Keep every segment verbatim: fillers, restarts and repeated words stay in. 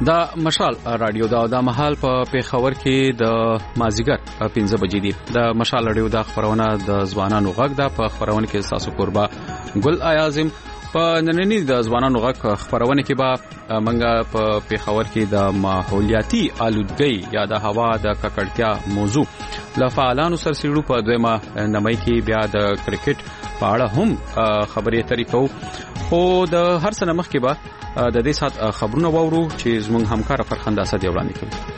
دا مشال رادیو دا د محل په پیښور کې د مازیګر پنځه بجې دي. د مشال رادیو دا خبرونه د ځوانانو غږ ده. په خبرونه کې تاسو قربا ګل اعظم په نننی د ځوانانو غږ خبرونه کې به منګه په پیښور کې د ماحولیاتي آلودګۍ یا د هوا د ککړتیا موضوع لفعالانو سره سیړو په دویمه نمای کې بیا د کرکټ په اړه هم خبرې اترې کوو. خو د هر څه مخ کې به د دې سات خبرونه وورو چې زموږ همکار فرخنده اسد وړاندې کوي.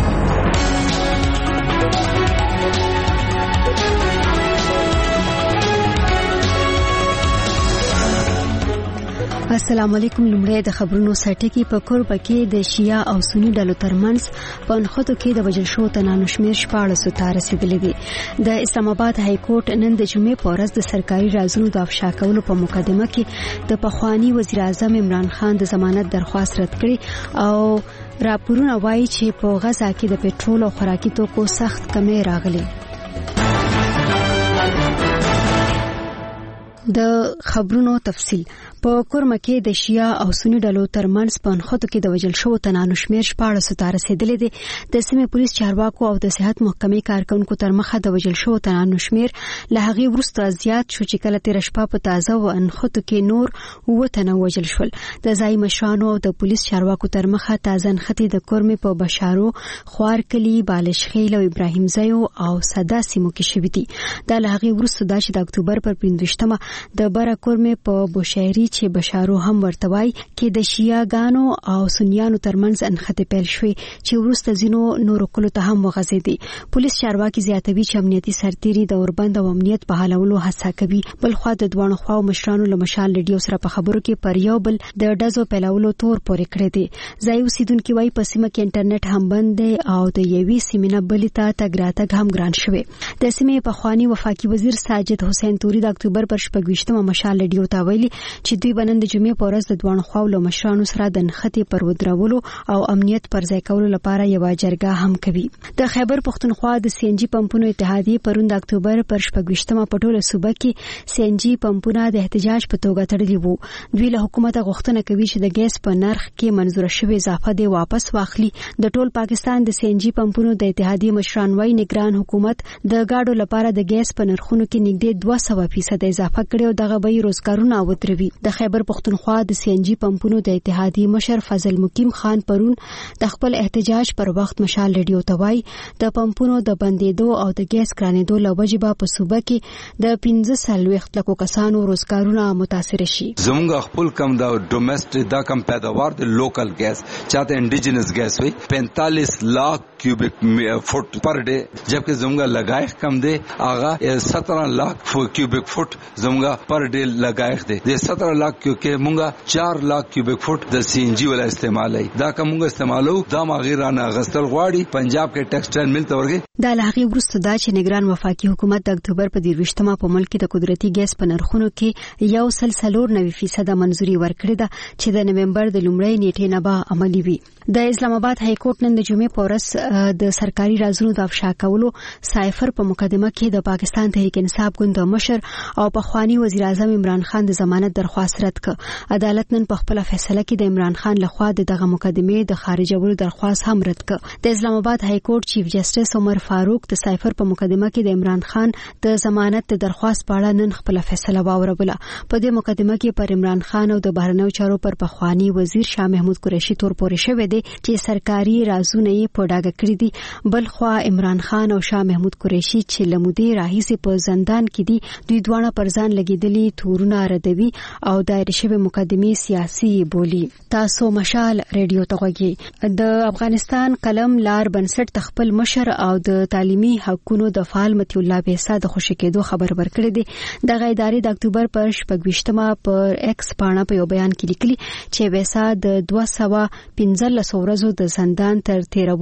السلام علیکم. لمړی د خبرونو سرټکی په کوربه کې د شیا او سنی ډلو ترمنځ په انخودو کې د وجل شو تنانو شمیر شپاړس ته رسیدلې دي. د اسلام آباد های کورټ نن د جمعې په ورځ د سرکاري رازونو د افشا کولو په مقدمه کې د پخوانی وزیر اعظم عمران خان د ضمانت درخواست رد کړي او راپورونه وایي چې په غزا کې د پټرول او خوراکي توکو سخت کمی راغلي. د خبرونو تفصیل په کورمه کې د شیا او سنی ډلو ترمنځ په انخودو کې د وجل شو تنانو شمیر شپاړس ته رسیدلې دي. د سیمې پولیس چارواکو او د صحت محکمې کارکونکو تر مخه د وجل شو تنانو شمیر له هغې وروسته زیات شو چې کله تیر شپه په تازه و انخودو کې نور اووه تنه وجل شول. د ځای مشرانو او د پولیس چارواکو تر مخه تازه انختی د کورمې په بشارو، خوار کلی، بالشخیل او ابراهیم زیو او صدا سیمو کې شوې دي. دا له هغې وروسته دا چې د اکتوبر پر پنځویشتمه د بره کورمې په بوشهري چې بشارو هم ورتوي کې د شیاګانو او سنیانو ترمنځ انخته پیل شوې چې وروسته ځینو نورو کلو ته هم وغځېدي. پولیس چارواکي زیاتوي چې امنیتي سرتیري د اوربند او امنیت په حالولو هڅه کوي. بل خو د دوه خواو مشرانو له مشال رادیو سره په خبرو کې پر یو بل د ډزو پیلولو تور پورې کړی دي. ځای اوسیدونکو وايي په سیمه کې انټرنیټ هم بند دی او د یوې سیمې نه بلې ته تګ راتګ هم ګران شوی. د سیمې پخوانی وفاقي وزیر ساجد حسین توري د اکتوبر پر شپږویشتمه مشال رادیو ته ویلي چې دوی نن د جمعې په ورځ د دوه خواو له مشرانو سره د نښتې پر ودرولو او امنیت پر ځای کولو لپاره یو جرګه هم کوي. د خیبر پښتونخوا د سی ان جی پمپونو اتحادیې پرون د اکتوبر پر شپږویشتمه په ټوله صوبه کې سی ان جی پمپونه د احتجاج په توګه تړلي وو. دوی له حکومت غوښتنه کوي چې د ګیس په نرخ کې منظور شوی اضافه دی واپس واخلي. د ټول پاکستان د سی ان جی پمپونو د اتحادیې مشران وايي نگران حکومت د گاډو لپاره د ګیس په نرخونو کې نږدې دوه سوه فیصد اضافه کړي او دغه به روزګارونه ودروي. د خیبر پښتونخوا د سی ان جی پمپونو د اتحادیې مشر فضل مقیم خان پرون د خپل احتجاج پر وخت مشال رادیو ته وایي د پمپونو د بندېدو او د ګیس ګرانېدو له وجې به په صوبه کې د پنځه څلوېښت لکو کسانو روزګارونه متاثر شي. زموږ خپل کم دا ډومېسټک دا کم پیداوار د لوکل ګیس چاته انډیجنس ګیس وي پینتالیس لاکھ کیوبک فٹ پر ڈے جبکہ زموږ لګایښت کم دی هغه سترہ لاکھ کیوبک فٹ زموږ پر ډے لګایښت دی. د سترہ لاکھ کې مونږه چار لاکھ کیوبک فٹ د سی ان جی ولا استعمالای دا کومه استعمالو دا ماغیرانه غستل غواړي پنجاب کې ټیکسټایل مل تورګي. دا لغې ورسته دا چې نگران وفاقي حکومت د اکتوبر په دیروشتمه په ملک کې د قدرتي ګیس په نرخونو کې یو سل څلور نوي فیصد منځوري ورکړې ده چې د نومبر د لومړۍ نیټې نه به عملي وي. د اسلام آباد های کورټ نن د جمعې په ورځ د سرکاري رازونو د افشا کولو سایفر په مقدمه کې د پاکستان تحریک انصاف ګوند مشر او پخوانی وزیر اعظم عمران خان د ضمانت درخواست رد کړ. عدالت نن په خپل فیصله کې د عمران خان لخوا دغه مقدمه د خارجولو درخواست هم رد کړ. د اسلام آباد های کورټ چیف جسټس عمر فاروق د سایفر په مقدمه کې د عمران خان د ضمانت د درخواست په اړه نن خپل فیصله واوروله. په دې مقدمه کې پر عمران خان او د بهرنیو چارو پر پخوانی وزیر شاه محمود قریشي تور پورې شوی دی چې سرکاري رازونه یې په ډاګه کړی دي. بل خو عمران خان او شاه محمود قریشي چې لمودې راهیسې په زندان کې دي دوی دواړه پر ځان لګیدلي تورونه ردوي او دایره شوی مقدمه سیاسي بولی. تاسو مشال رادیو ته غوږی. د افغانستان قلم لار بنسټ تخپل مشر او د تعلیمي حقوقو د فعال متي الله بیسا د خوشی کېدو خبر ورکړی دی. د غیداري د اکتوبر پر شپږویشتمه پر ایکس پاڼه په یو بیان کې لیکلي چې بیسا د دوه سوه پنځلس ورځو د زندان تر تیرولو وروسته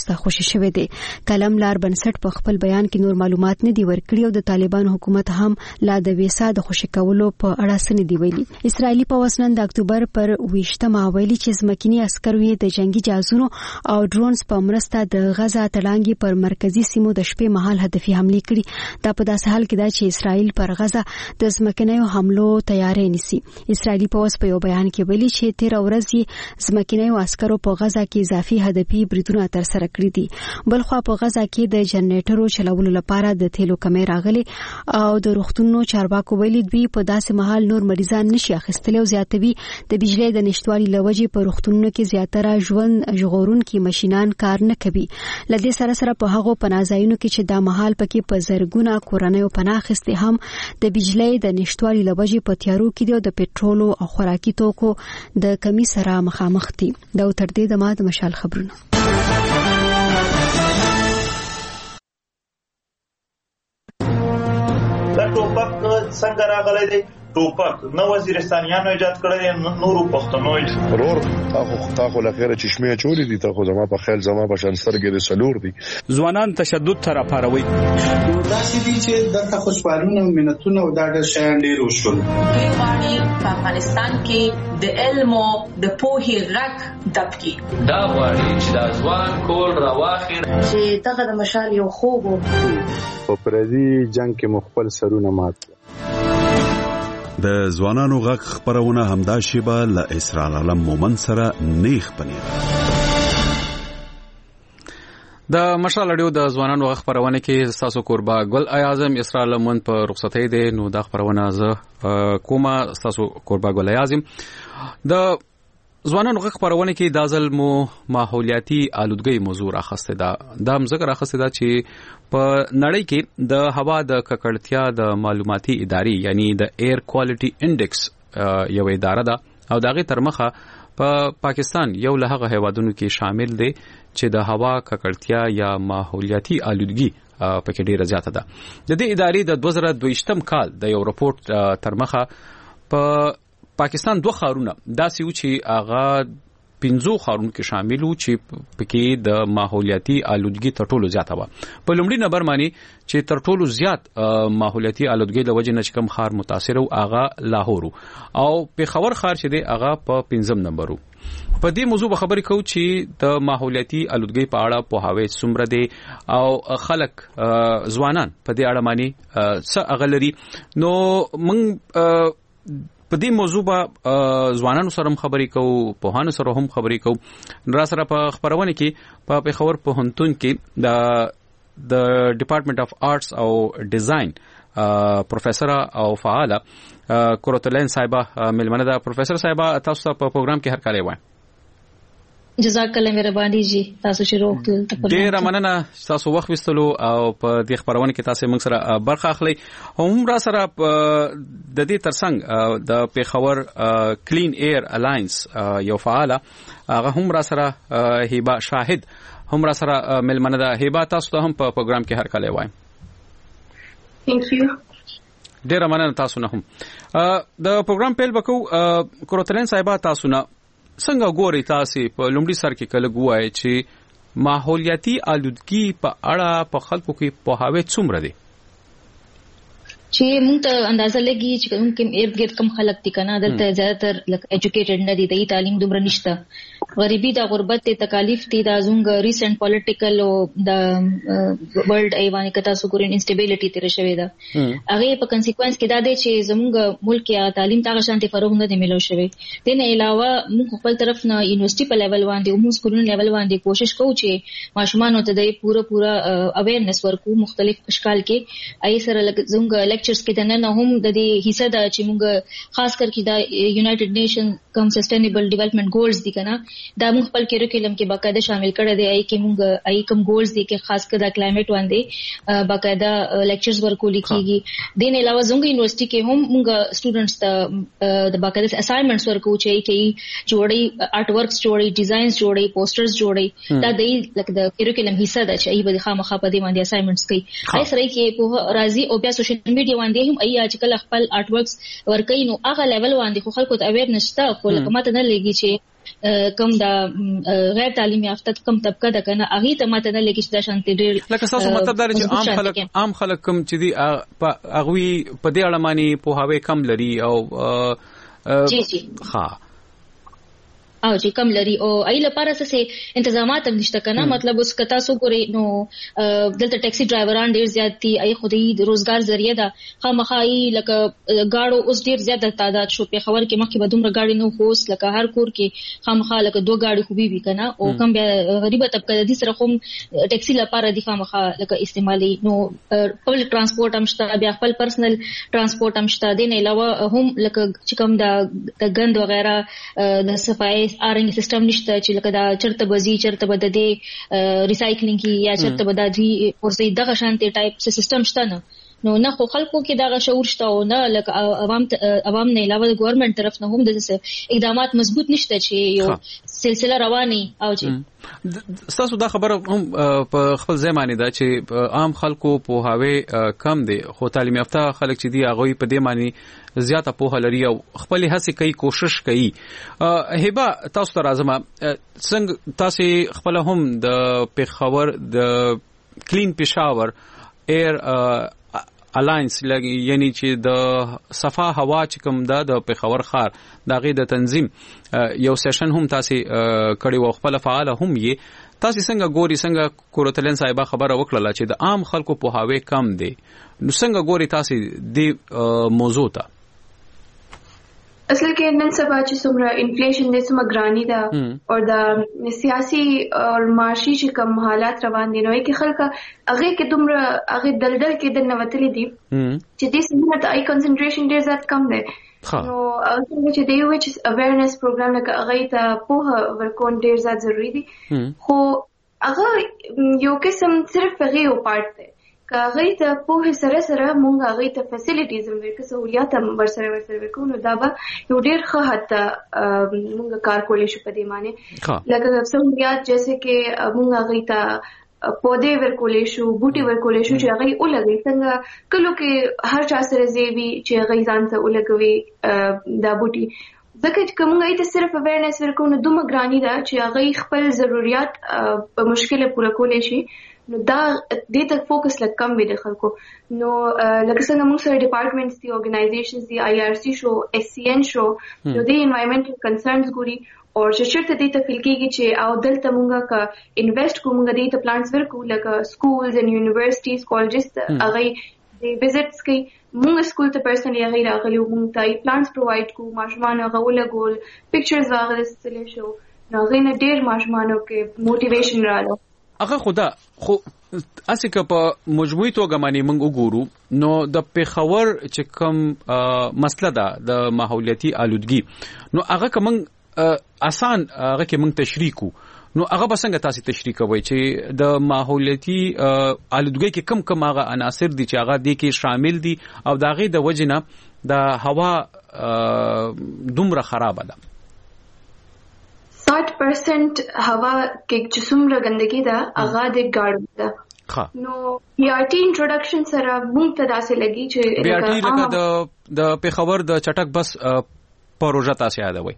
وروسته خوشي شوې ده. کلم لار بنسټ په خپل بیان کې نور معلومات نه دی ورکړي او د طالبان حکومت هم لا د ویسا د خوشي کولو په اړه سن دی ویلي. اسرایلی پوځ نن د اکتوبر پر ویشتمه ویلي چې ځمکني عسکر وی د جنگي جهازونو او ډرونز په مرسته د غزا تړانګي پر مرکزی سیمو د شپې مهال هدفي حمله کړي. دا په داسې حال کې ده چې اسرائیل پر غزا د ځمکنیو حملو تیاری نیسي. اسرایلی پوځ په یو بیان کې ویلي چې تیر ورځ ځمکنیو عسکرو په غزا کې اضافي هدفي بریدونه تر سره کړی دي. بلخوا په غزا کې د جنریټرو چلولو لپاره د تیلو کمې راغلي او د روغتونونو چارواکو ویلي دوی په داسې مهال نور مریضان نشي اخیستلی او زیاتوي د بجلی د نشټوالي لوجې په روغتونونو کې زیاتره ژوند ژغورونکي ماشينان کار نه کوي. لدې سره سره په هغو پناهځایونو کې چې دا مهال پکې په زرګونه کورنۍ پناه اخیستې هم د بجلی د نشټوالي لوجې په تیارو کې دي او د پټرولو او خوراکي توکو د کمی سره مخامخ دي. دا تر دې د ما د مشال خبرونه. دا ټوپک څنګه راغلی دی؟ ټوپک نو وزیرستانیانو ایجاد کړی، نورو پښتنو ضرور تاسو تاسو لکه چشمه چوری دي، تاسو زما په خیال زما په شنسترګې د سلور دي. ځوانان تشدد تر اپاروي دا چې دي چې د خوشحالونه ملتونه او دا د شان ډیر وشول. په افغانستان کې د علم او د پوهې غږ دبکی دا وړي چې د ځوان کول راواخیر چې دغه د مشال یو خوب په پردي جنگ کې مخبل سرونه مات. د ځوانانو غږ خبرونه همدا شیبه له اسرار علم مومن سره نیخ پنیره. د مشال اړیو د ځوانانو غږ خبرونه کې تاسو قربا ګل اعظم اسرار علم مومن په رخصتۍ دی، نو دا خبرونه زه کومه تاسو قربا ګل اعظم د ځوانانو غږ خبرونه کې د ځلمو ماحولیاتي آلودګي موضوع راخسته ده. دا مزګر راخسته ده چې په نړۍ کې د هوا د ککړتیا د معلوماتي ادارې یعنی د ایر کوالټي انډیکس یو اداره ده او دغه ترمخه په پا پاکستان یو له هغه هیوادونو کې شامل دی چې د هوا ککړتیا یا ماحولیاتي آلودګي پکې ډیره زیاته ده. د دې ادارې د دوه زره دوه کال د یو رپورت ترمخه په پاکستان دوه خارونه داسې و چې هغه پنځو خارونو کې شامل وو چې پکې د ماحولیاتي آلودګي تر ټولو زیاته و. په لومړي نمبر باندې چې تر ټولو زیات ماحولیاتي آلودګي د وجې نه چې کوم خار متاثر او هغه لاهور او پیښور خار چې دی هغه په پنځم نمبر وو. په دې موضوع به خبرې کوو چې د ماحولیاتي آلودګي په اړه پوهاوی څومره دی او خلک ځوانان په دې اړه باندې څه اغلري. نو موږ په دې موضوع به ځوانانو سره هم خبرې کوو، پوهانو سره هم خبرې کوو. را سره په خبرونه کې په پیښور پوهنتون کې د د ډپارټمنټ اف آرټس او ډیزاین پروفیسور او فعاله کوروتلین صاحبہ ملمنه ده. پروفیسور صاحبہ تاسو ته په پروګرام کې هر کله وای. جزاک الله مهرباني جی، تاسو شروع کړل. ډیر مننه تاسو وخت وستلو او په دې خبرونه کې تاسو موږ سره برخه اخلي. هم را سره د دې ترڅنګ د پیښور کلین ایر الاینس یو فعاله هغه هم را سره هبه شاهد هم را سره ملمنه ده. هبه تاسو ته هم په پروګرام کې هر کله وایم. ثانک یو. ډیر مننه تاسو نه هم د پروګرام پیل وکړو. کوروتلین صاحب تاسو نه څنګه ګوري تاسو په لومړي سر کې کله ګوای چې ماحولیاتي آلودګي په اړه په خلکو کې پوهاوی څومره دی؟ چې موږ ته اندازه لګي چې کوم کوم ارد ګرد کم خلک دي کنه دلته زیاتره لکه ایجوکیټډ نه دي، د تعلیم دومره نشته، غریبي د غربت ته تکالیف دي، د زونګ ریسنت پولیټیکل او د ورلد ایوان کتا سو ګورین انسټیبিলিټی تیر شوی دا هغه په کنسیکوئنس کې دا دی چې زموږ ملک یا تعلیم تاغه شانتي فروغ نه دی ملو شوی. دین علاوه موږ خپل طرف نه یونیورسيټي په لیول باندې او موږ سکولونو لیول باندې کوشش کوو چې ماشومان ته د پوره پوره اویرنس ورکو مختلف اشکال کې ای سره زموږ لیکچرز کې دنه هم د دې حصہ دا چې موږ خاص کر کې دا یونایټډ نیشن کم سسټینیبل ډیولپمنٹ ګولز دي کنه دا موږ خپل کریکولم کې باقاعده شامل کړی دی. ای کې موږ ای کم ګولز دي کې خاص کر د کلایمټ باندې باقاعده لیکچرز ورکول کیږي. دین علاوه زموږ یونیورسيټي کې هم موږ سټوډنټس ته د باقاعده اسایمنټس ورکو چې کې جوړي آرټ ورکس جوړي، ډیزاینز جوړي، پوسټرز جوړي. دا د لکه د کریکولم حصہ ده چې ای به خامخا په دې باندې اسایمنټس کوي. ای سره کې په راضي او بیا سوشل میډیا باندې هم ای اجکل خپل آرټ ورکس ورکوي. نو هغه لیول باندې خو خلکو ته اویر نشته، خو لکه ماته نه لګي چې کم دا غیر تعلیم یافته کم طبقه ده کنه هغه ته ماته نه لګی چې د شانتي ډیر لکه تاسو مطلب دا چې عام خلک عام خلک کم چې دی هغه په دې اړه معنی په هاوی کم لري او جی جی ها او چې کم لري او ای لپاره څه انتظامات هم نشته کنه مطلب اوس کتا سو ګوري نو دلته ټیکسي ډرایوران ډیر زیات دي ای خودي د روزګار ذریعہ ده خامخای لکه گاړو اوس ډیر زیات تعداد شو په خبر کې مخکې بدومره گاډي نو خوس لکه هر کور کې خامخا لکه دوه گاډي خوبي وي کنه او کم بیا غریبه طبقه دي سره کوم ټیکسي لپاره دي خامخا لکه استعمالي نو پبلک ترانسپورت هم شته بیا خپل پرسنل ترانسپورت هم شته دین علاوه هم لکه چې کوم د غند وغیرہ د صفای آرنګ سیستم نشته چې لکه دا چرته بزی چرته بد دي ریسایکلینګ کی یا چرته بد دي ورسې دغه شانتي ټایپ سیستم شته نه نو نه خو خلکو کې دغه شعور شته او نه لکه عوام عوام نه علاوه د ګورنمنت طرف نه هم د اقدامات مضبوط نشته چې یو سلسله رواني او چې تاسو دا خبره هم په خپل ځمانه ده چې عام خلکو په هاوی کم دي خو تعلیم یافته خلک چې دی هغه په دې معنی زیاته په لري او خپل هڅه کوي کوشش کوي هبه تاسو ته راځم څنګه تاسو خپل هم د پیښور د کلین پېښور ایر الاینس لګي یعنی چې د صفا هوا چې کوم ده د پیښور ښار دغه د تنظیم یو سیشن هم تاسو کړي و خپل فعال هم یې تاسو څنګه ګوري څنګه کورتلن صاحب خبره وکړه چې د عام خلکو په هاوی کم دي نو څنګه ګوري تاسو د موضوع ته اصل کې نن سبا چې څومره انفلیشن د څومره ګرانی ده او د سیاسي او معاشي چې کوم حالات روان دي نو کې خلک هغه کې دومره هغه دلدل کې د نوتلې دي چې د سیمه د آی کنسنټریشن ډیر زیات کم دی نو څنګه چې دی وچ اویرنس پروګرام لکه هغه ته په ورکون ډیر زیات ضروری دي خو هغه یو قسم صرف هغه یو پارت دی هغه ته په سره سره مونږ هغه ته فیسیلیټیز هم ورکړو سہولیات هم ورسره ورسره ورکړو نو دا به یو ډیر ښه حتی مونږ کار کولی شو په دې معنی لکه سہولیات جیسے کې مونږ هغه ته پودې ورکولې شو بوټي ورکولې شو چې هغه ولګي څنګه کلو کې هر چا سره زیوی چې هغه ځان ته ولګوي دا بوټي ځکه چې کومه ایت صرف اویرنس ورکو نو دومره ګرانی ده چې هغه خپل ضرورت په مشکل پوره کولې شي نو دا دې ته فوکس لکه کم وي د خلکو نو لکه څنګه موږ سره ډپارټمنټس دي اورګنایزیشنز دي آی آر سی شو ایس سی ان شو نو د انوایرنمنټل کنسرنز ګوري او چې چیرته دې ته فیل کېږي چې او دلته موږ کا انویسټ کوو موږ دې ته پلانټس ورکو لکه سکولز ان یونیورسيټیز کالجز هغه د وزټس کوي موږ سکول ته پرسنلی هغه راغلي موږ ته پلانټس پرووایډ کوو ماشومان هغه ولګول پکچرز واغستل شو نو هغه نه ډېر ماشومانو کې موټیویشن رااله هغه خدا خو اسی که په مجموعي توګه باندې موږ وګورو نو د پیښور چې کوم مسله ده د ماحولیاتي آلودګي نو هغه کوم آسان هغه کې موږ تشریح کو نو هغه به څنګه تاسو تشریح کوئ چې د ماحولیاتي آلودګي کې کم کم هغه عناصر دي چې هغه دي کې شامل دي او د هغه د وجنه د هوا دومره خراب ده साठ परसेंट हवा के چې څومره ګندګي ده هغه د ګاډو ده نو بي آر ټي انټروډکشن سره موږ ته داسې لګي چې بي آر ټي لکه د د پیښور د چټک بس پروژه تاسو یادوي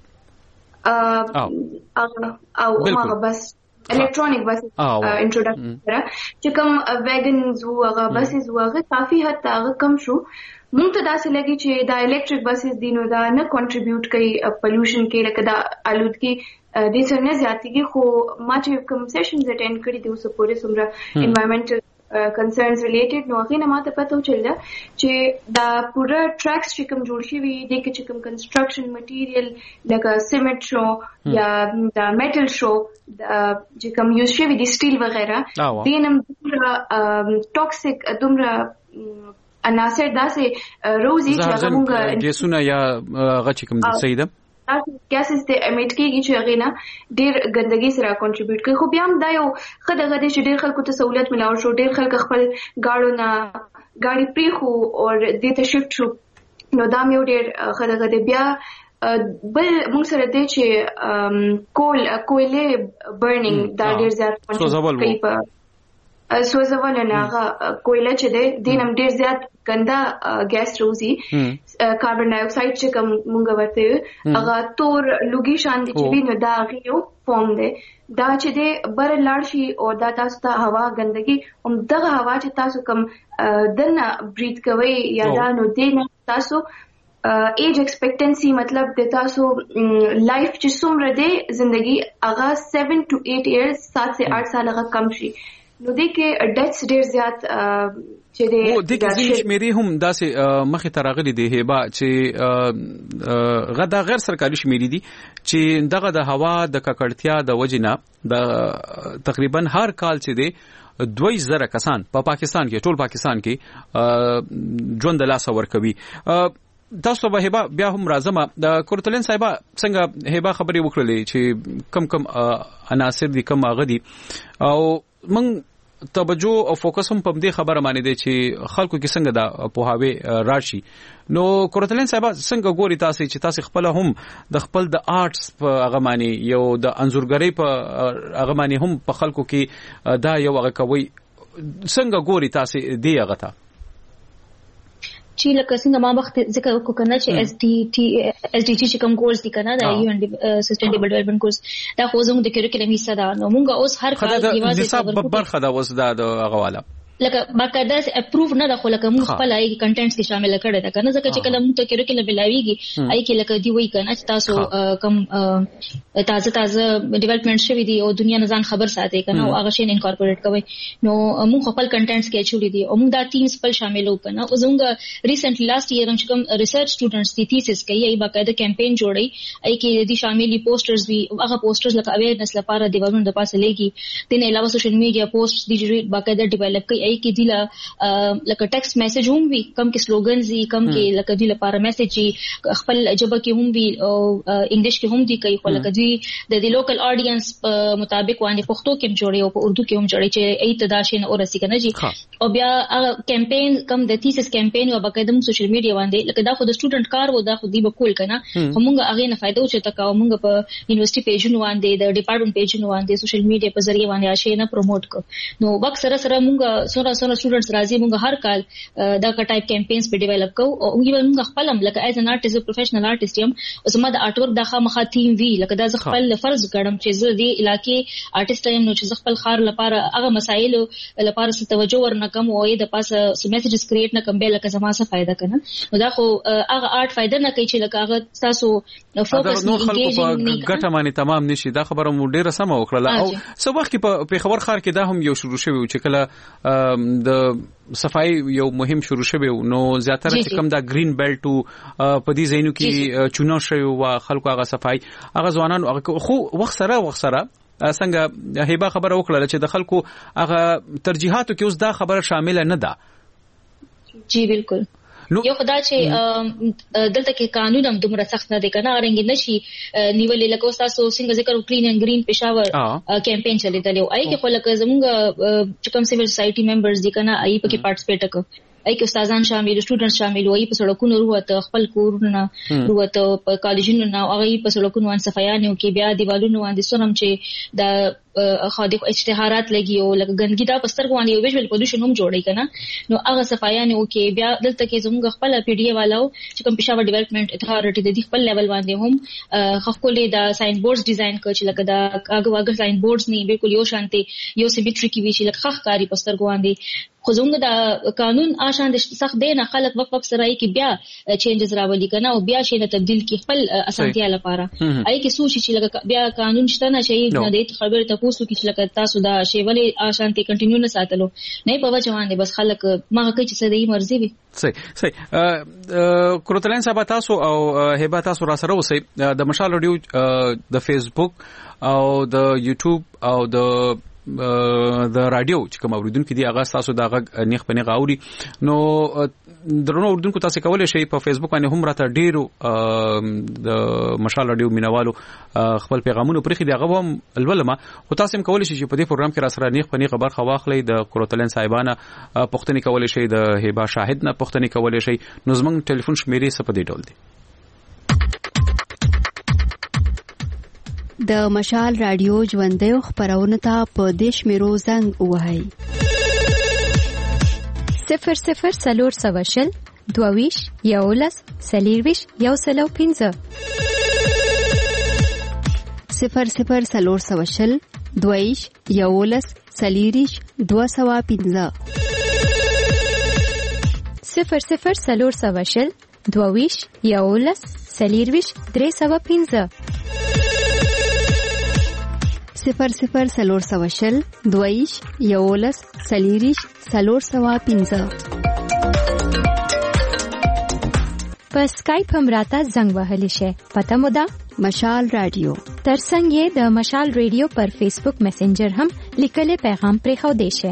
ا او هغه بس الکترونیک بس انټروډکشن سره چې کوم ویګنز او هغه بسز هغه کافي حد هغه کم شو مونږ ته داسې لګي چې دا الیکټریک بسز دي نو دا نه کنټریبیوټ کوي پولیوشن کې لکه دا آلودګي د څه نه زیاتېږي خو ما چې کوم سیشنز اټینډ کړي دي اوس پورې څومره انوایرنمنټل کنسرنز ریلیټډ نو هغه نه ماته پته وچلده چې دا پورا ټریکس چې کوم جوړ شي وي د کې چې کوم کنسټرکشن مټیریل لکه سیمنټ شو یا دا میټل شو چې کوم یوز شي وي د سټیل وغیرہ دینم دومره ټاکسیک دومره عناصر داسې روزي چې موږ ګیسونه یا غچ کوم صحیح ده ګیسز ته امیټ کیږي چې هغه نه ډېر ګندګي سره کنټریبیوټ کوي خو بیا هم دا یو خدای غدي چې ډېر خلکو ته سہولت ملاو شو ډېر خلک خپل گاډو نه گاډي پریخو او دې ته شفت شو نو دا یو ډېر خدای غدي بیا بل موږ سره دې چې کول کویلې برنینګ دا ډېر زیات کنټریبیوټ کوي سوځول نه هغه کویله چې دی دینم ډیر زیات ګندا ګیس روزي کاربن ډای اکساید چې کوم مونږ ورته هغه تور لوګي شان دي چې وینو دا غيو فورم دی دا چې دی بر لاړ شي او دا تاسو ته هوا ګندګي هم دغه هوا چې تاسو کوم دنه بریث کوي یا دا نو دینه تاسو ایج ایکسپیکټنسی مطلب د تاسو لایف چې څومره دی ژوندۍ هغه seven to eight years سات سے آٹھ سال هغه کم شي نو دې کې ډیتس ډیر زیات چې دی او د کې ځینې شمیرې هم داسې مخې ته راغلي دي هبه چې غدا غیر سرکاري شمیرې دي چې دغه د هوا د ککړتیا د وجنه د تقریبا هر کال چې دی دوی زره کسان په پا پاکستان کې ټول پاکستان کې ژوند د لاس ورکوي. تاسو به هبه بیا هم راځم د کورتلن صاحب څنګه هبه خبرې وکړلې چې کم کم عناصر دي کم هغه دي او من توجه او فوکس هم په دې خبره باندې دي چې خلکو کې څنګه د پوهاوی راشي. نو کورتلن صاحب څنګه ګوري تاسو چې تاسو خپل هم د خپل د آرټس په هغه باندې یو د انځورګری په هغه باندې هم په خلکو کې دا یو هغه کوي څنګه ګوري تاسو دی هغه ته چې لکه څنګه ما وخت ذکر وکړ کنه چې اس ډي ټي اس ډي ټي چې کوم کورس دي کنه دا یو ان سسټینیبل ډیولپمنٹ کورس دا خو زموږ د کریکولم حصہ ده نو موږ اوس هر کال یوازې نصاب برخه دا اوس دا هغه والا لکه باقاعده اپروف نه د خو لکه موږ خپل آی کنټینټس کې شامل کړی دا کنه ځکه چې کله موږ ته کریکولم بلاویږي آی کې لکه دی وای کنه چې تاسو کم تازه تازه ډیولپمنٹ شوی دی او دنیا نه ځان خبر ساتي کنه او هغه شی انکورپوریټ کوي نو موږ خپل کنټینټس کې چولې دي او موږ دا ټیمز خپل شامل وکنه او زموږ ریسنټلی لاست ایئر هم کوم ریسرچ سټوډنټس دي تھیسس کوي ای باقاعده کمپین جوړي ای کې دي شاملي پوسټرز وی هغه پوسټرز لکه اویرنس لپاره دی ورن د پاسه لګي دین علاوه سوشل میډیا پوسټ دي چې باقاعده ډیولپ کوي ای کې دی لکه ټیکسټ میسج هم وی کم کې سلوګنز وی کم کې لکه دی لپاره میسج خپل جبه کې هم وی او انګلیش کې هم دی کوي خو لکه دی د دی لوکل اډینس مطابق باندې پښتو کې هم جوړي او په اردو کې هم جوړي چې ای تداشین او رسی کنه جی او بیا هغه کمپین کم د تھیسس کمپین او باقاعده سوشل میډیا باندې لکه دا خو د سټوډنټ کار و دا خو دی بکول کنه همغه هغه نه فائدہ اوچته کاو موږ په یونیورسيټي پیجونو باندې د ډپارټمنټ پیجونو باندې سوشل میډیا په ذریعہ باندې آشې نه پروموټ کو نو وخت سره سره موږ سره سره سټوډنټس راځي موږ هر کال دا کا ټایپ کمپینز په ډیولپ کوو او موږ خپل هم لکه ایز ان آرټیست پروفیشنل آرټیست یم او زما د آرټ ورک د خامخا تیم وی لکه دا ز خپل فرض ګڼم چې زه د علاقې آرټیست یم نو چې خپل خار لپاره هغه مسایل لپاره ست توجه ورنکم او د پاسه میسجز کریټ نه کم به لکه زما څه فائدہ کنه نو دا خو هغه آرټ فائدہ نه کوي چې لکه هغه تاسو فوکس نو خلکو په ګټه باندې تمام نشي دا خبره مو ډیره سم وکړه او څو وخت په پیښور ښار کې دا هم یو شروع شوی چې کله د صفای یو مهم شروع شوی نو زیاتره چې کوم دا گرین بیلټ په دې ځایونو کې چونو شوی او خلکو هغه صفای هغه ځوانان خو وخت سره وخت سره څنګه هیبه خبره وکړه چې د خلکو هغه ترجیحاتو کې اوس دا خبره شامل نه ده. جی بالکل یو خدا چې دلته کې قانون هم دومره سخت نه دی کنه اړنګ نشي نیولې لکه تاسو څنګه ذکر کلین اینڈ گرین پېښور کمپین چلیدل او آی کې خو لکه زموږ چې کوم سیویل سوسایټي ممبرز دي کنه آی په کې پارټیسپیټ وکړ آی کې استادان شامل سټوډنټس شامل وي په سړکونو وروته خپل کورونه وروته په کالجونو نه هغه په سړکونو باندې صفایانو کې بیا دیوالونو باندې سنم چې د خادي اشتهارات لګي او لکه ګندګي دا پستر باندې یو ویژوال پولوشن هم جوړی کنه نو هغه صفایانو کې بیا دلته کې زموږ خپل پی ډی والو چې کوم پېښور ډیولپمنٹ اتھارټي د خپل لیول باندې هم خپلې د ساين بورډز ډیزاین کړ چې لکه دا هغه هغه ساين بورډز نه بالکل یو شانتي یو سیمټری کې وی چې لکه خخ کاری پستر باندې خو زموږ د قانون آشان د سخت دی نه خلک وقت وقت سره کې بیا چینجز راولي کنه او بیا شي نه تبديل کی خپل اسانتیا لپاره آی کې سوچ چې لکه بیا قانون شته نه شي نه د خبره تاسو کې لکه تاسو دا شی ولې آشانتي کنټینیو نه ساتلو نه په وجوان دي بس خلک ما کوي چې څه دی مرزي وي صحیح صحیح کورتلین صاحب تاسو او هبه تاسو را سره اوسئ د مشال رادیو د فیسبوک او د یوټیوب او د د رادیو چې کوم اوریدونکو دي هغه تاسو دا غږ نیخ پنی غاوري نو درنو اوریدونکو تاسو کولای شئ په فیسبوک باندې هم راته ډیرو د مشال رادیو مینوالو خپل پیغامونه پرې خې دی هغه هم الولما خو تاسو هم کولای شئ چې په دې پروګرام کې را سره نیخ پنی خبر خواخلې د کورتلین صاحبانه پښتني کولای شئ د هبه شاهد نه پښتني کولای شئ نو زمنګ ټلیفون شمیرې سپدې ډول دي د مشال رادیو ژوندۍ خبرونه ته په دیش میرو زنګ وهاي صفر صفر څلور سوه شل دوه ویشت یولس څلېرویشت یو سل او پنځه صفر صفر څلور سوه شل دوه ویشت یولس څلېرویشت دوه سوه پنځه صفر صفر څلور سوه شل دوه ویشت یولس څلېرویشت درې سوه پنځه صفر صفر څلور سوه شل دوه ویشت یولس څلېرویشت څلور سوه پنځه. په اسکایپ هم راته زنګ وهلی شئ. پته مو ده مشال رادیو. ترڅنګ یې د مشال رادیو پر فیسبوک میسنجر هم لیکلي پیغام پرېښودی شئ.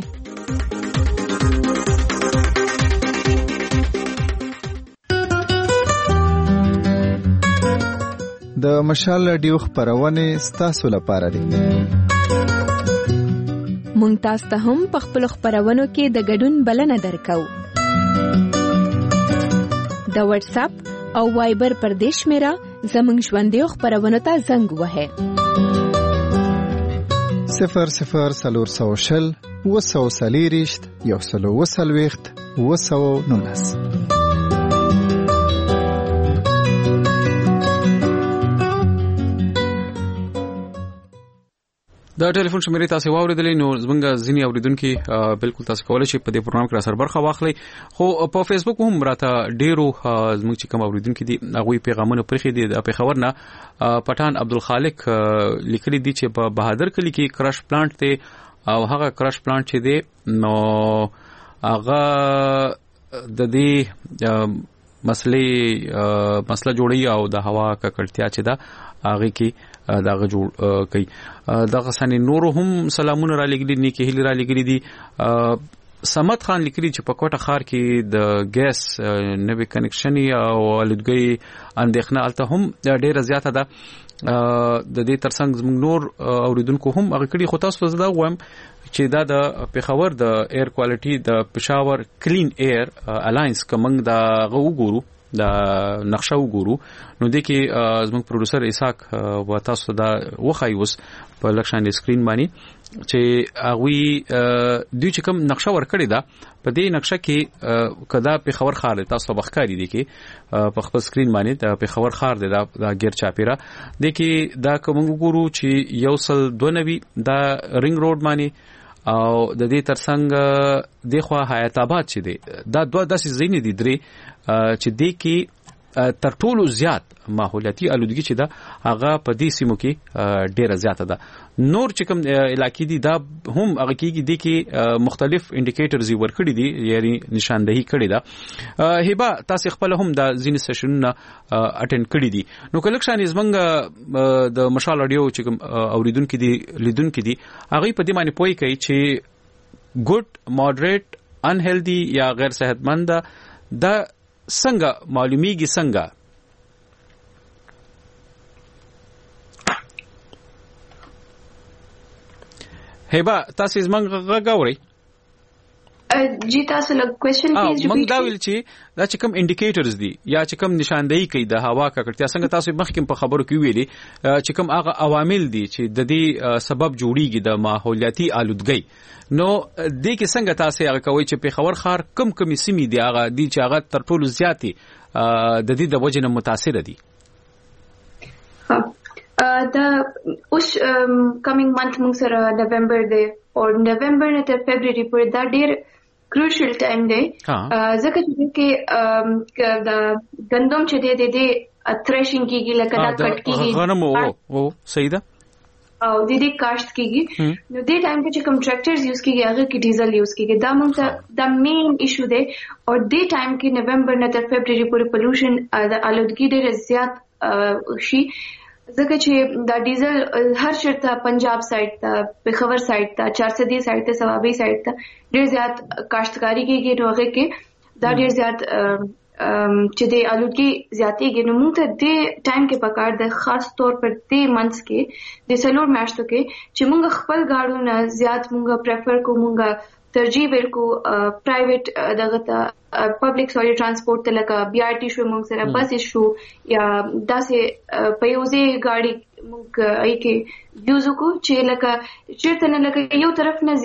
د مشال رادیو خبرونه ستاسو لپاره دي. مونږ تاسو ته هم په خپل خبرونو کې د ګډون بلنه درکو. د واتس اپ او وایبر پر دیش میرا زمنګ ژوندې خبرونه ته زنګ وهه. صفر صفر څلور سوه شل اوه سوه څلېرویشت یو سل اوه څلوېښت اوه سوه نولس. دا ټلیفون شمیرې تاسو واوریدلې نو زمونږ ځینی اوریدونکو بالکل تاسو کولای شئ په دې پروګرام کې را سره برخه واخلئ. خو په فیسبوک هم راته ډیرو زمونږ چې کوم اوریدونکو دي هغه پیغامونه پرخې دي. د پیښور نه پټان عبدالخالق لیکلي دي چې په بهادر کلی کې کرش پلانټ ته او هغه کرش پلانټ چې دی نو هغه د دې مسلې مسله جوړي او د هوا ککړتیا چې دا هغه کې داغه جوړ کوي. دغه سنې نور هم سلامونه را لګلي نیکی هلي را لګلي دي. سمت خان لیکلي چې په کوټه خار کې د ګیس نوې کنیکشن او الودګي اندېښنه الته هم ډیره زیاته ده. د دې ترڅنګ زموږ نور اوریدونکو هم هغه کړي خو تاسو زده وایم چې دا د پیښور د ایر کوالټي د پېښور کلین ایر الاینس کومنګ دا غو ګورو دا نقشه وګورو نو د کې زموږ پروډوسر اسحاق و تاسو دا وخای اوس په لکشان سکرین باندې چې هغه دوی چې کوم نقشه ورکړی دا په دې نقشه کې کدا پیښور خار تاسو بخکاری دي کې په خپل سکرین باندې د پیښور خار د غیر چاپیرا د کې دا کوم وګورو چې یو سل دوه نوي دا رینګ روډ باندې او د دې ترڅنګ د خوا حیات آباد چې دی دا دوه داسې ځینې دي درې چې د کې تر ټولو زیات ماحولیاتي الودګي چې دا هغه په دې سیمو کې ډیره زیاته ده. نور چې کوم علاقې دي دا هم هغه کېږي د کې مختلف انډیکیټرز ورکړي دي یعنی نشاندهي کړي ده. هبه تاسو خپل هم د ځینې سیشنونه اټینډ کړي دي نو کلکشن زمنګ د مشال اډیو چې کوم اوریدونکو دي لیدونکو دي هغه په دې معنی پوي کوي چې ګډ ماډریټ ان هیلدي یا غیر صحتمند دا څنګه معلومیږي څنګه هبه تاسو زمنګ غاوري جی تاسو له کوېشن پلیز ریپیټ موږ دا ویل چې دا چې کوم انډیکیټرز دي یا چې کوم نشاندهي کوي د هوا ککړتیا څنګه تاسو مخکې په خبرو کې ویلي چې کوم هغه عوامل دي چې د دې سبب جوړیږي د ماحولیاتي آلودګۍ نو دې کې څنګه تاسو هغه کوي چې په خبر خار کم کم سیمې دي هغه دي چې هغه تر ټولو زیاتې د دې د وجې نه متاثر دي. دا اوس کمینګ منث موږ سره نومبر دی او نومبر نه تر فبرवरी پورې دا ډېر کروشل ټایم دی ځکه چې دا ګندم چې دی د تھریشنګ کیږي لکه دا کټ کیږي غنم او او صحیح ده او د دې کاشت کیږي نو دې ټایم کې چې کوم ټریکټرز یوز کیږي هغه کې ډیزل یوز کیږي دا موږ ته دا مین ایشو دی او دې ټایم کې نومبر نه تر فبرवरी پورې پولوشن د آلودګي ډېر زیات شي ځکه چې دا ډیزل هر چرته پنجاب سایډ ته پیښور سایډ ته چارسدي سایډ ته سوابي سایډ ته ډېر زیات کاشتکاری کیږي نو هغه کې دا ډېر زیات چې د آلودګي زیاتېږي نو موږ ته دې ټایم کې پکار د خاص طور پر دې منث کې د سلور میاشتو کې چې موږ خپل گاډونه زیات موږ پریفر کو موږ ترجیح ورکو پرایویټ دغه ته پبلک سوري ترانسپورت ته لکه بي آر ټي شو موږ سره بس شو یا داسې په یوځای ګاډي موږ ای کې یوز کو چې لکه چیرته نه لکه یو طرف نه زیات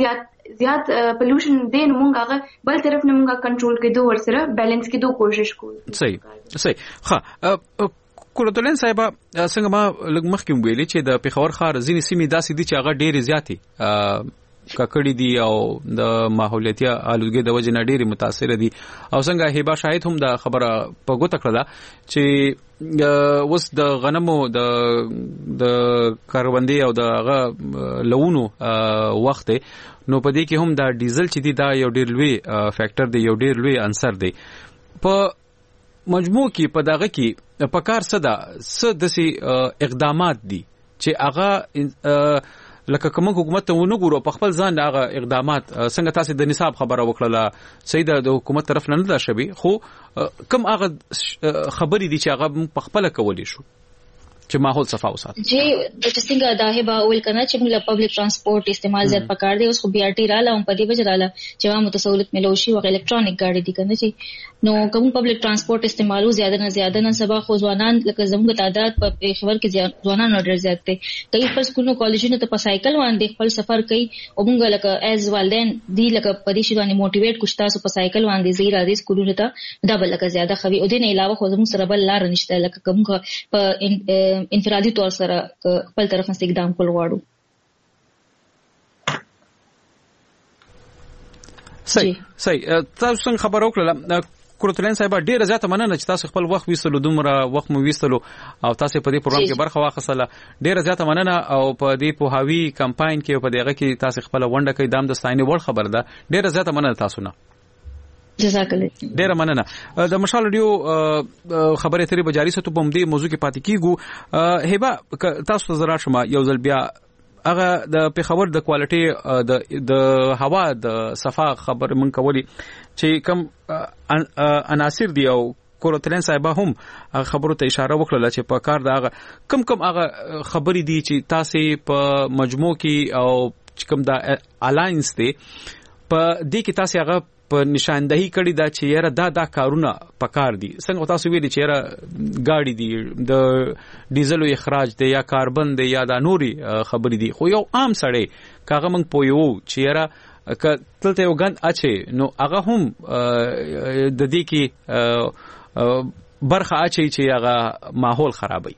زیات پولوشن دی نو مونږ هغه بل طرف نه مونږه کنټرول کېدو ورسره بیلانس کېدو کوشش کوو. صحیح صحیح. ها کورتلن صاحب څنګه ما لږ مخکې ویلي چې د پیښور ښار ځینې سیمې داسې دي چې هغه ډېرې زیاتې ککړې دي او د ماحولیتي آلودګۍ د وجې نه ډېرې متاثره دي او څنګه هبه شاهد هم دا خبره په ګوته کړله چې اوس د غنمو د د کاروبندي او د هغه لونو وخت نو په دې کې هم دا ډیزل چې دی دا یو ډېر لوی فیکټر دی یو ډېر لوی عنصر دی په مجموع کې په دغه کې په کار څه ده څه داسې اقدامات دي چې هغه لکه کوم حکومت ته ونه ګورو په خپل ځان هغه اقدامات څنګه تاسو د نصاب خبره وکړه سید د حکومت طرف نه نه شوي خو کوم هغه خبرې دي چې هغه په خپل کولې شو چې ماحول صفا وساتي. جی د څنګه داهبه اول کنه چې موږ پبلک ترانسپورت استعمال زیات پکار دی اوس خو بي ار ټي رااله هم په دې وجه رااله چې عوامو ته سہولت ملوشي او الکترونیک ګاډي دي کنه چې نو کوم پبلک ترانسپورت استعمالو زیاده نه زیاده نه سبا خو ځوانان لکه زموږ تعداد په خبر کې ځوانان ډېر زیات دي کئی پر سکولونو کالجونو ته په سایکل باندې خپل سفر کوي او موږ لکه ایز والدین دی لکه په دې شي باندې موټیویټ کوشتا سو په سایکل باندې زیرا دي سکولونو ته دا بل لکه زیاده خوي او دې نه علاوه خو زموږ سره بل لار نشته لکه کوم په انفرادي تور سره خپل طرف نه اقدام کول غواړو. صحیح صحیح. تاسو څنګه خبر وکړه کورتلن صاحب ډیره زیاته مننه چې تاسو خپل وخت ویستلو دومره وخت مو ویستلو او تاسو په دې پروګرام کې برخه واخیستله ډیره زیاته مننه او په دې پوهاوی کمپاین کې په دغه کې تاسو خپل ونډه کوي دام د ستاینې وړ خبر ده ډیره زیاته مننه تاسو نه. جزاک الله. ډیره مننه. د مشال رادیو خبرې ترې به جاری ساتو په دې موضوع کې پاتې کیږو. هبه تاسو ته زرا شمه یو ځل بیا هغه د پیښور د کوالټي د د هوا د صفا خبر مونږ کولی چې کم عناصر دی او کورتلن صاحب هم خبرو ته اشاره وکړه چې په کار دا کم کم هغه خبرې دي چې تاسو په مجموع کې او کم دا الاینس دی په دې کې تاسو هغه په نشاندهی کړی دا چې یاره دا دا کارونه پکار دي څنګه تاسو ویلي چې یاره گاډي دي د ډیزلو اخراج دی یا کاربن دی یا دا نوري خبرې دي خو یو عام سړی کاغه موږ پویو چې یاره ک تلته یو غند اچي نو هغه هم د دې کې برخه اچي چې هغه ماحول خرابوي.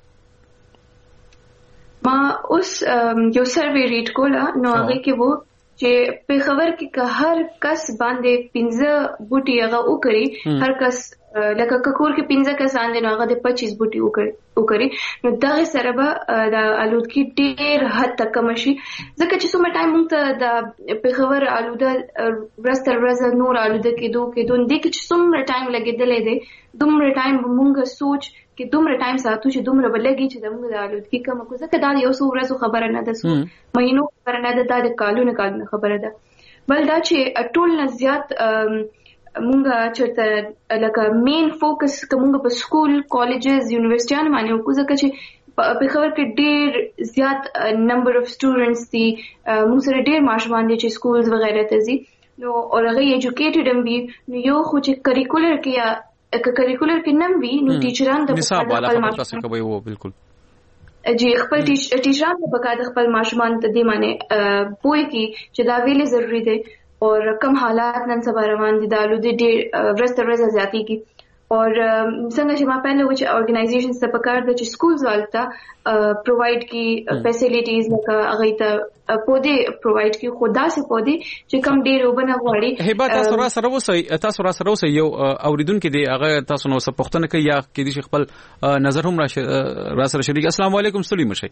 ما اوس یو سروې ریډ کوله نو هغه کې وو چې په خبر کې که هر کس باندې پنځه بوټي هغه وکړي هر کس لکه ککور کې پنځه کسان دي نو هغه د پچیس بوټي وکړي نو دغه سره به د آلودګي ډېر حد تک کم شي ځکه چې څومره ټایم موږ ته د په خبر آلوده ورځ تر ورځې نور آلوده کېدو کېدو دې کې چې څومره ټایم لګېدلی دی دومره ټایم به موږ سوچ کې دومره ټایم ساتو چې دومره بلګي چې موږ د آلودګي کم کو ځکه دا یو څو ورځې خبره نه ده څو مهینو خبره نه ده دا د کالونو کالونو خبره ده بل دا چې ټول نه زیات مونږه چرته لکه مین فوکس کومه په سکول کالجز یونیورسيټیانو باندې وکړو ځکه چې په خبر کې ډېر زیات نمبر اف سټوډنټس دي موږ سره ډېر ماشومان دي چې سکولز وغیرہ ته ځي نو او هغه ایجوکیټډ هم وي نو یو خو چې کریکولر کې یا کریکولر کې نم وي نو ټیچران د نصاب والا خبره تاسو کوي وو بالکل جی خپل ټیچران په کار د خپل ماشومان ته دی معنی پوي کی چې دا ویلې ضروری دی اور کم حالات نن سبا روان دي د آلودې ډېر ورځ تر ورځې زیاتې کی اور څنګه چې ما پہله و چې اورګنایزیشنز ته پکار د چې سکولز والتا پرووایډ کی فیسیلیټیز لکه هغه ته پودې پرووایډ کی خدا سي پودې چې کم ډېر وبنه غواړي هبه تاسو را سره وسی تاسو را سره وسی یو اوریدونکو دی هغه تاسو نو څه پښتنه کوي یا کې دي خپل نظر هم را سره شریک. السلام علیکم سلیم شي.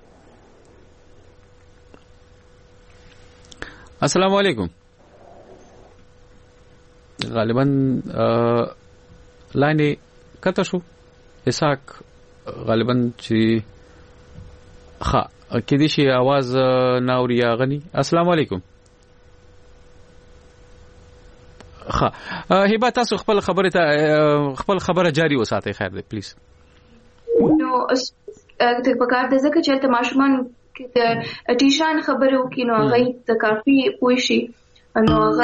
السلام علیکم. غالبا لاینه کته شو اساک غالبا چې ها کې دي شي आवाज ناوریا غني. السلام علیکم. ها هبه تاسو خپل خبره ته خپل خبره جاری وساتئ خیر دی پلیز. نو ته پکار د ځکه چې ته ماشومان کې ټیشان خبره وکړي نو هغه ته کافي پوي شي نو هغه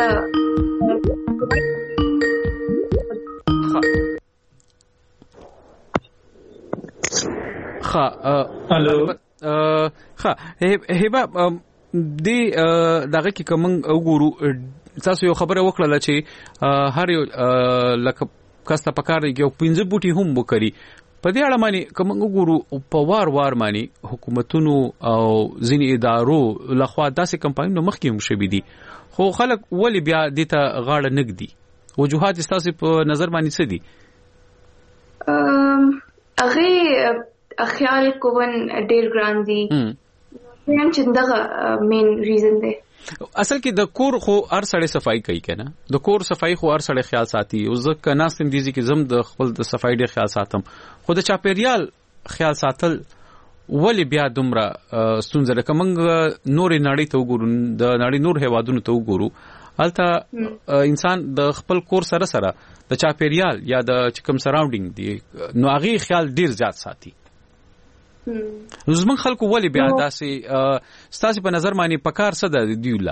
ها الو ها هبه دی دغه کې کوم وګورو تاسو یو خبره وکړه چې هر یو لکه کسته پکار دی یو پنځه بوټي هم وکړي په دې اړه باندې کوم وګورو په وار وار باندې حکومتونو او ځینې ادارو لخوا داسې کمپاینونه مخکې هم شوي دي خو خلک ولې بیا دې ته غاړه نږدي وجوهات ستاسو په نظر باندې څه دي؟ هغه خیال کوون ډیر ګران دي هم چې دغه مین ریزن دی. اصل کې د کور خو هر سړی صفائی کوي کنه د کور صفائی خو هر سړی خیال ساتي او ځکه ناستم دي چې زم د خپل د صفائی ډیر خیال ساتم خو د چاپیریال خیال ساتل ولی بیا دومره ستونزه ده. کوم نور نړۍ ته وګورو د نړۍ نور هیوادونو ته وګورو البته انسان د خپل کور سره سره د چاپیریال یا د کوم سراوندینګ دی نو هغه خیال ډیر زیات ساتي. زمون خلکو ولی بیا داسې ستاسو په نظر باندې پکار څه ده دیولا؟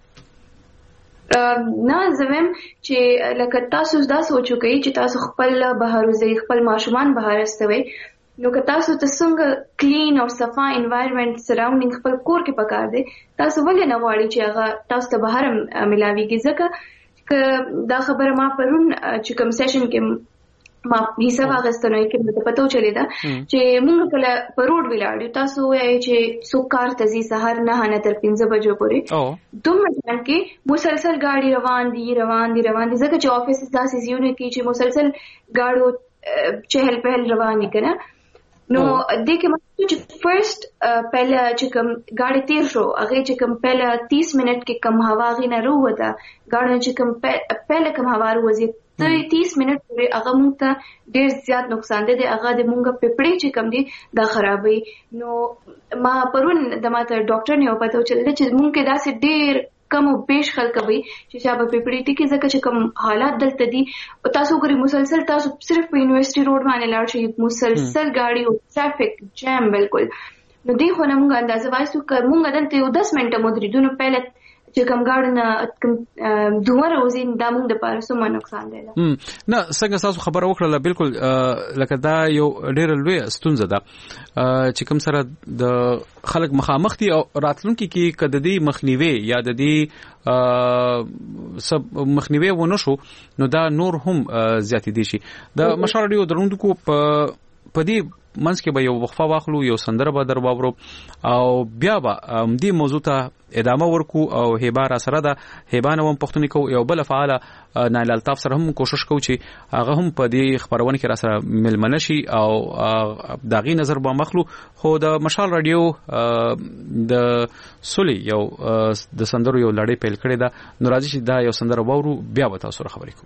نه زمم چې لکه تاسو دا سوچو کوي چې تاسو خپل بهر وځي خپل ماشومان بهر استوي نو که تاسو ته څنګه کلین او صفا انوایرنمنت سراوندینګ خپل کور کې پکار دی تاسو ولې نه غواړئ چې هغه تاسو ته بهر ملاويږي ځکه چې دا خبره ما پرون چې کوم سیشن کې ما حساب اغستنه کې مته پته چلی دا چې موږ کله په روډ ولاړو تاسو وایي چې سوکار تزي سحر نه نه تر پنځه بجو پورې دومره ځان کې مسلسل गाड़ी روان دي روان دي روان دي ځکه چې افیس داسې زیونه کې چې مسلسل गाड़و چهل پهل روان دي کنه نو دې کې مطلب چې فرست پہله چې کوم गाड़ी تیر شو هغه چې کوم پہله تیس منټ کې کم هوا غي نه وروته गाड़ी چې کوم پہله کم هوا وروځي تیس منټ پورې هغه مونږ ته ډېر زیات نقصان دی هغه د مونږ پپړې چې کم دي دا خرابوي. نو ما پرون د ماته ډاکټر نه پته و چې مونږ کې داسې ډېر کم او بیش خلک وي چې شابه پپړې ټکی ځکه چې کوم حالات دلته دي تاسو ګوري مسلسل تاسو صرف په یونیورسيټي روډ باندې لاړ شئ مسلسل गाड़ी او ټرافیک جام بالکل نو دی خو نه مونږ اندازه وایو چې مونږ دلته یو دس منټه مو درې دونه پهله چې کوم गाड़ी نه دومره وزین د موږ د پاره سم نقصان دی. نه څنګه تاسو خبره وکړه بالکل لکه دا یو ډېر لوی ستونزه ده چې کوم سره د خلک مخامخ دي او راتلونکي کې کده دی مخنیوي یا د دې سب مخنیوي ونه شو نو دا نور هم زیاتې دي شي. د مشارډیو دروندکو په پدې منځ کې به یو وقفه واخلو یو سندره به در باورو او بیا به دې موضوع ته ادامه ورکو او هبه را سره ده هبه نوم پښتوني کو یو بل فعال نایل الطاف سره هم کوشش کوي چې هغه هم په دې خبرونه کې را سره ملمنه شي او داغي نظر به مخلو خو د مشال رادیو د سولي یو د سندرو یو لړۍ پیل کړې ده نو راځي چې دا یو سندره وورو بیا به تاسو سره خبرې کوو.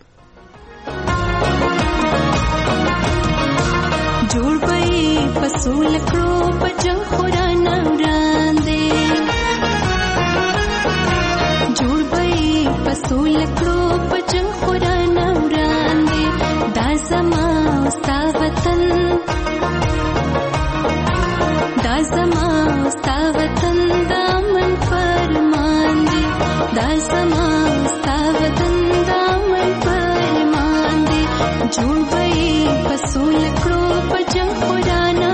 جوړ پي پسول کړو پجو خورانه وړاندې جوړ پي پسول کړو پجو خورانه وړاندې دا زما ستا وطن دا زما ستا وطن دامن فرمان دي دا زما ستا وطن دامن فرمان دي جوړ پي پسول کړو پجو خورانه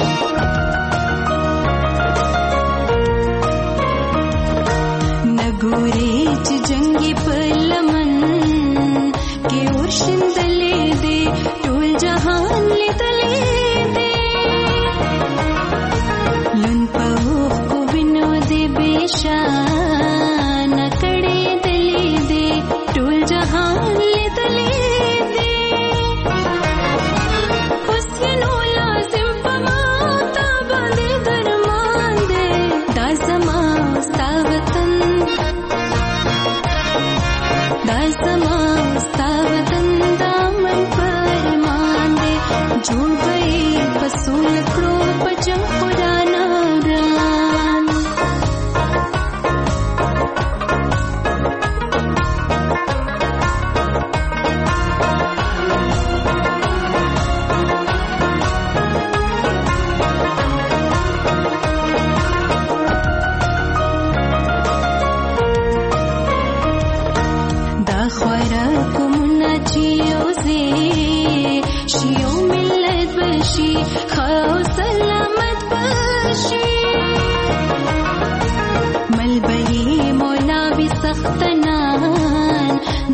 نګو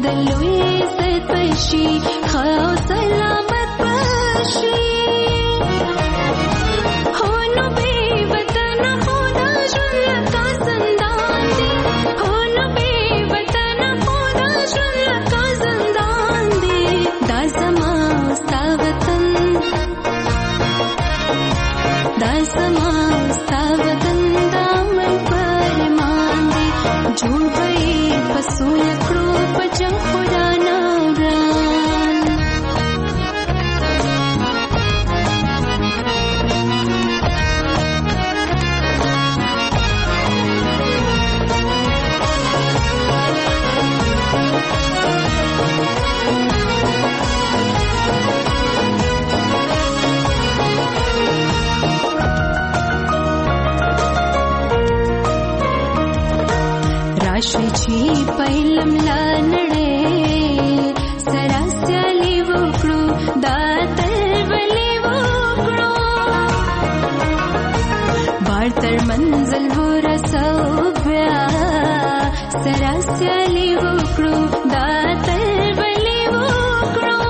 د لوی عزت بشي خو سلامت بشي هو نو بے وطن خدا ژوند لکه زندان دی هو نو بے وطن خدا ژوند لکه زندان دی دا زما ستا وطن دا زما ستا وطن دا من پرمان دی جوړ به پسول کړو په جنګ خدا نه وران راشي چې پهلم لا نړۍ سره سیالي وکړو دا تلولي وکړو بار تر منزل ورسو بیا سره سیالي وکړو دا تلولي وکړو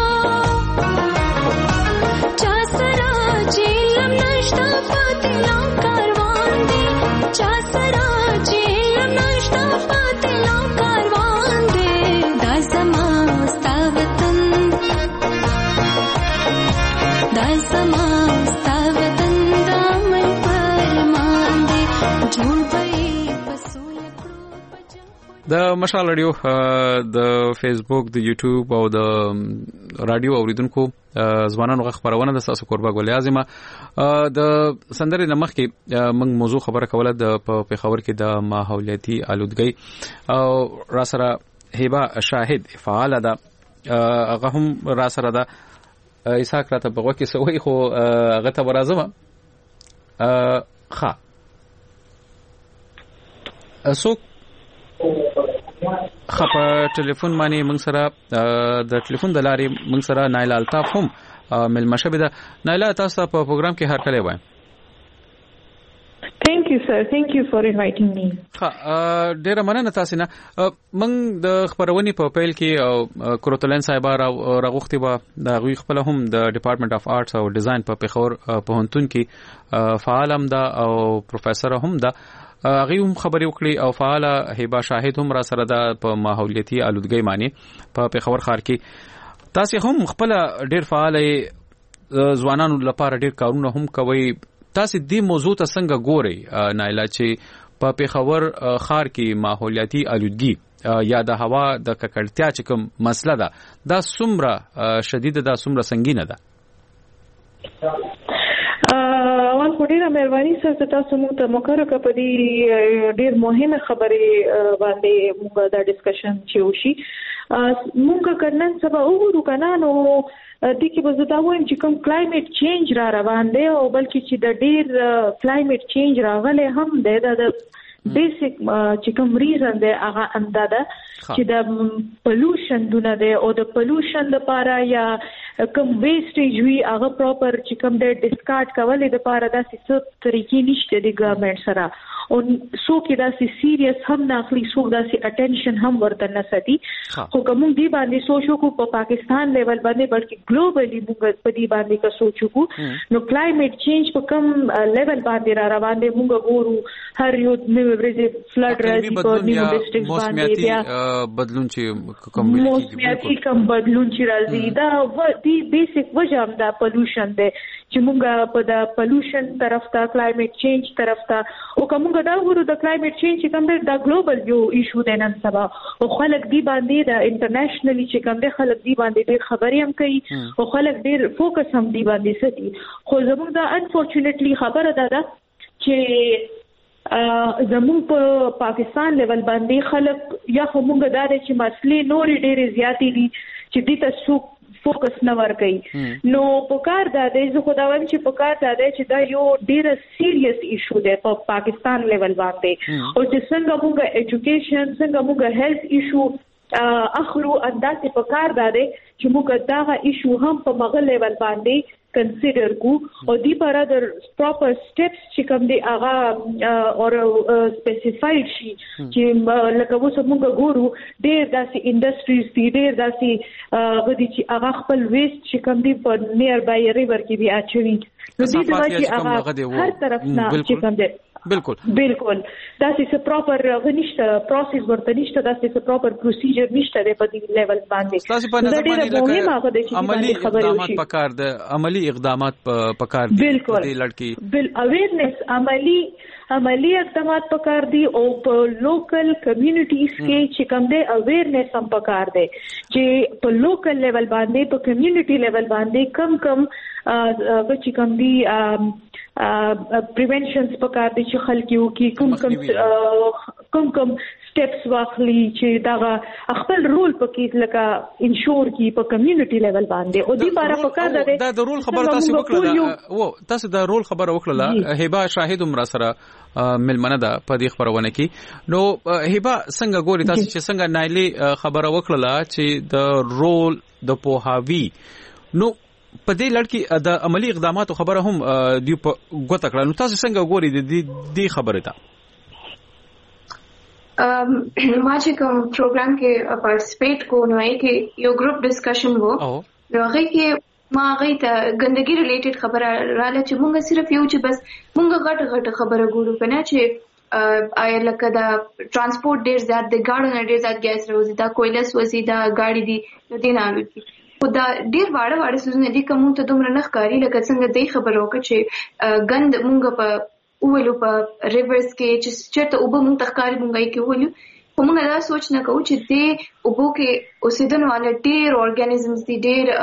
چا سره چې لم نشتا پاتې لا کاروان دی چا سره چې لم نشتا پاتې لا کاروان دی دا زما ستا وطن دا زما ستا وطن دا من پرمان دی جوړ به پسول کړو د مشال رادیو د فیسبوک د یوټیوب او د رادیو اوریدونکو ځوانانو غږ خبرونه د تاسو قربا ګل اعظمه د سندرې نمخ کې موږ موضوع خبره کوله د پیښور کې د ماحولیاتي آلودګۍ او را سره هبه شاهد فعال ده هغه هم را سره ده اسحاق راته بغو کې سوي خو هغه ته برازمه ښه اسو خپه ټلیفون باندې موږ سره د ټلیفون د لارې موږ سره نایله الطاف هم ملمشه ده. نایله تاسو په پروګرام کې هر کله وای. Thank you sir, thank you for inviting me. ها ډیره مننه تاسو نه. موږ د خبرونې په پیل کې کروتلن صاحب راغوختي و د غوي خپل هم د ډپارټمنټ اف آرټس او ډیزاین په پیښور پوهنتون کې فعال هم ده او پروفیسور هم ده. هغه هم خبرې وکړي او فعاله هبه شاهد هم را سره ده په ماحولیاتي آلودګۍ معنی په پیښور ښار کې. تاسو هم خپل ډیر فعال ځوانانو لپاره ډیر کارونه هم کوي. تاسو دې موضوع ته څنګه ګورئ نایله چې په پیښور ښار کې ماحولیاتي آلودګي یا د هوا د ککړتیا چې کوم مسله ده دا څومره شدیده ده څومره سنگینه ده؟ اول خو ډیره مهرباني سره تاسو موږ ته مقرره کړې دي ډیر مهمه خبرې باندې موږ دا ډسکشن چې وشي موږ کنن سبا وګورو کنه نو د کې به زه دا وایم چې کوم کلایمټ چینج را روان دی او بلکې چې د ډیر کلایمټ چینج راغلی هم دی دا د بیسیک چې کوم ریزن دی هغه اندازه چې د پولوشن دونه دی او د پولوشن لپاره یا کوم ویسټیج وی هغه پراپر چې کوم د ډیسکارډ کولې د لپاره داسې څه طریقې نشته د ګورنمنت سره او سو کې داسې سیریس هم ناخلي سو داسې اټینشن هم ورته نه ساتي خو کوم دی باندې سوچو کو په پاکستان لیول باندې بلکې ګلوبلی موږ په دې باندې کا سوچو کو نو کلایمټ چینج په کوم لیول باندې را روان دی موږ ګورو هر یو نو ورځې فلډ راځي په نیو ډیسټریکټ باندې بیا بدلون چې کوم موسمیاتي کوم بدلون چې راځي دا دی بیسیک وجه هم دا پولوشن دی چې موږ په دا پولوشن طرف ته کلایمټ چینج طرف ته او کوم دا ورو د کلایمټ چینج چې کوم دا ګلوبل یو ایشو دی نن سبا او خلک دی باندې دا انټرنیشنلی چې کوم دی خلک دی باندې ډېر خبرې هم کوي او خلک ډېر فوکس هم دی باندې ساتي خو زموږ دا انفورچونټلی خبره ده چې زموږ په پاکستان لیول باندې خلک یا همغه دا چې مسلې نورې ډېرې زیاتې دي چې دې تاسو فوکس نه ور کوي نو په کار دا دی زه خو دا وایم چې په کار دا دی چې دا یو ډېر سیریس ایشو دی په پاکستان لیول باندې او چې څنګه موږ ایجوکیشن څنګه موږ هیلث ایشو اخرو انداسې په کار داده چې موږ دا ایشو هم په مغل لیول باندې کنسیډر کو او دی پر ادر پراپر سټیپس چې کوم دی هغه اور سپیسیفاید شي چې لکه اوس موږ ګورو ډېر داسې انډستریز دي ډېر داسې غدي چې هغه خپل ویسټ چې کوم دی په نیر بای ریور کې دی اچوي نو دې د وجه هغه هر طرف نه چې کوم دی بالکل بالکل دا چې پراپر غنښت پروسس ورته نشته دا چې پراپر پروسیجر نشته په دې لیول باندې تاسو په نظر باندې لکه عملی اقدامات پکار دي عملی اقدامات پکار دي دې لړکی بل اویرنس عملی عملی اقدامات پکار دي او په لوکل کمیونټیز کې چې کوم دی اویرنس هم پکار دي چې په لوکل لیول باندې په کمیونټي لیول باندې کم کم چې کوم دی پریونشنز پکار دي چې خلک یو کې کوم کوم کوم کوم سټیپس واخلي چې دا خپل رول پکې لکه انشور کی په کمیونټي لیول باندې او دې لپاره پکار ده دا د رول خبر تاسو وکړه او تاسو د رول خبر وکړه هبه شاهد عمر سره ملمنه ده په دې خبرونه کې نو هبه څنګه ګوري تاسو چې څنګه نایلی خبره وکړه چې د رول د پوهاوی نو په دې لړ کې د عملی اقداماتو خبره هم دی په غوته کړه نو تاسو څنګه ګوري د دې خبره ته ما چې کوم پروګرام کې پارټیسپیټ کوو نو کې یو ګروپ ډسکشن وو نو هغه کې ما هغه ته ګندګي ریلیټډ خبره رااله چې مونږ صرف یو چې بس مونږ غټ غټ خبره ګورو کنه چې آیا لکه دا ترانسپورت ډیر زیات د ګاډي ډیر زیات ګیس راوځي دا کویلس وځي دا ګاډي دي نو دې نه وي خو دا ډیر واړه واړه سوزونه دي کوم ته دومره نه ښکاري لکه څنګه دې خبرو کې چې ګند مونږ په اولو په ریورز کې چې چېرته اوبه مونږ تخکاری مونږ یې کې ولو خو مونږ دا سوچ نه کوو چې دې اوبو کې اوسېدونکو والا ډیر اورګانیزمز دي ډیر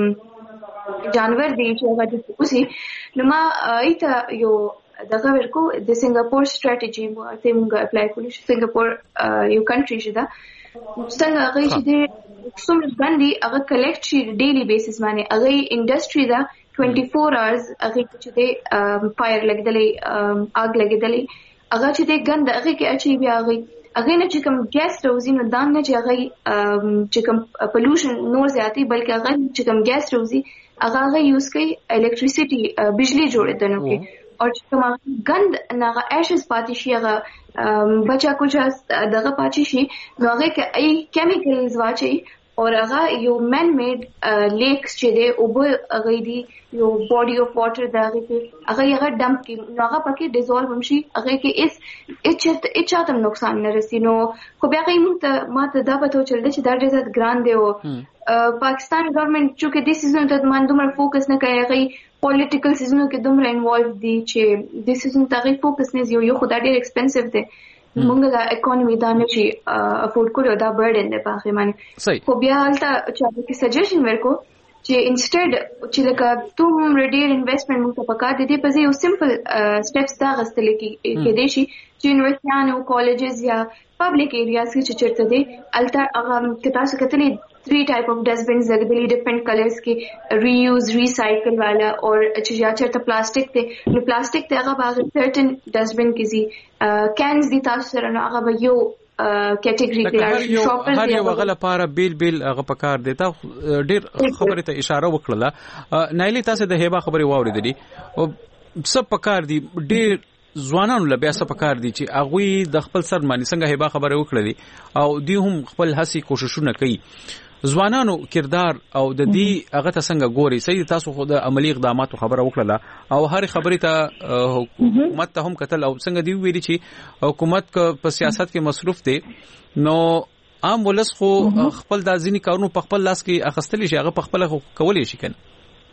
جانور دي چې هغه د اوسي نو ما ایته یو دغه ورکو د سنگاپور سټریټیجي مو ته مونږ اپلای کړو سنگاپور یو کنټری شته څنګه هغه چې د څومره باندې هغه کلیکټ شي ډیلی بیسس باندې هغه انډستری دا چوبیس اورز هغه چې د فایر لګیدلې آگ لګیدلې هغه چې د ګند هغه کې اچي بیا هغه هغه نه چې کوم ګیس روزي نو دان نه چې هغه چې کوم پولوشن نور زیاتی بلکې هغه چې کوم ګیس روزي هغه هغه یوز کوي الکتریسيټي بجلی جوړېدنه کوي او چې کوم ګند نه ایشز پاتې شي هغه بچا کوچا دغه پاتې شي نو هغه کې ای کیمیکلز واچي اور هغه یو مین میډ لیکس چې دی او به هغه دی یو باډي اف واټر دا هغه کې هغه هغه ډمپ کې نو هغه پکې ډیزولو هم شي هغه کې اس اچ اچ ته نقصان نه رسي نو خو بیا هغه موږ ماته دا پته چل چې دا ډېر زیات ګران دی او پاکستان ګورنمنت چې د سیزن ته باندې دومره فوکس نه کوي هغه پولیټیکل سیزنو کې دومره انوالو دي چې د سیزن ته هغه فوکس نه یو یو خدای ډېر ایکسپنسیو دی مونږ دا اکانومي دا نه شي افورډ کولو دا برډن دی په هغه باندې خو بیا هلته چې کې سجیشن ورکو چې انسټډ چې لکه توم ریډیر انویسټمنټ موږ ته پکار دي په یو سمپل سټیپس دا غستل کې دي شي چې یونیورسيټانو کالجز یا پبلک ایریاز کې چې چیرته دي الته هغه کتاب څخه کتلې three type of dustbins لګدلې different colors کې reuse recycle والا او چې یا چرته پلاستیک ته نو پلاستیک ته هغه باغ certain dustbin کې زی cans دي تاسو سره نو هغه به یو کټګوري کې شاپرز هر یو غل لپاره بیل بیل هغه پکار دی تا ډیر خبره ته اشاره وکړه نایلی تاسو د هبه خبره واوریدلې او سب پکار دی ډیر ځوانانو له بیا څه پکار دي چې هغه د خپل سر باندې څنګه هبه خبره وکړه او دی هم خپل هڅې کوششونه کوي ځوانانو کردار او د دې هغه ته څنګه ګوري صحیح تاسو خو د عملی اقداماتو خبره وکړه او هر خبرې ته حکومت ته هم کتل او څنګه دی ویلي چې حکومت په سیاست کې مصروف دی نو عام ولس خو خپل د ځینی کارونو په خپل لاس کې اخستلی شي هغه په خپل کولای شي کنه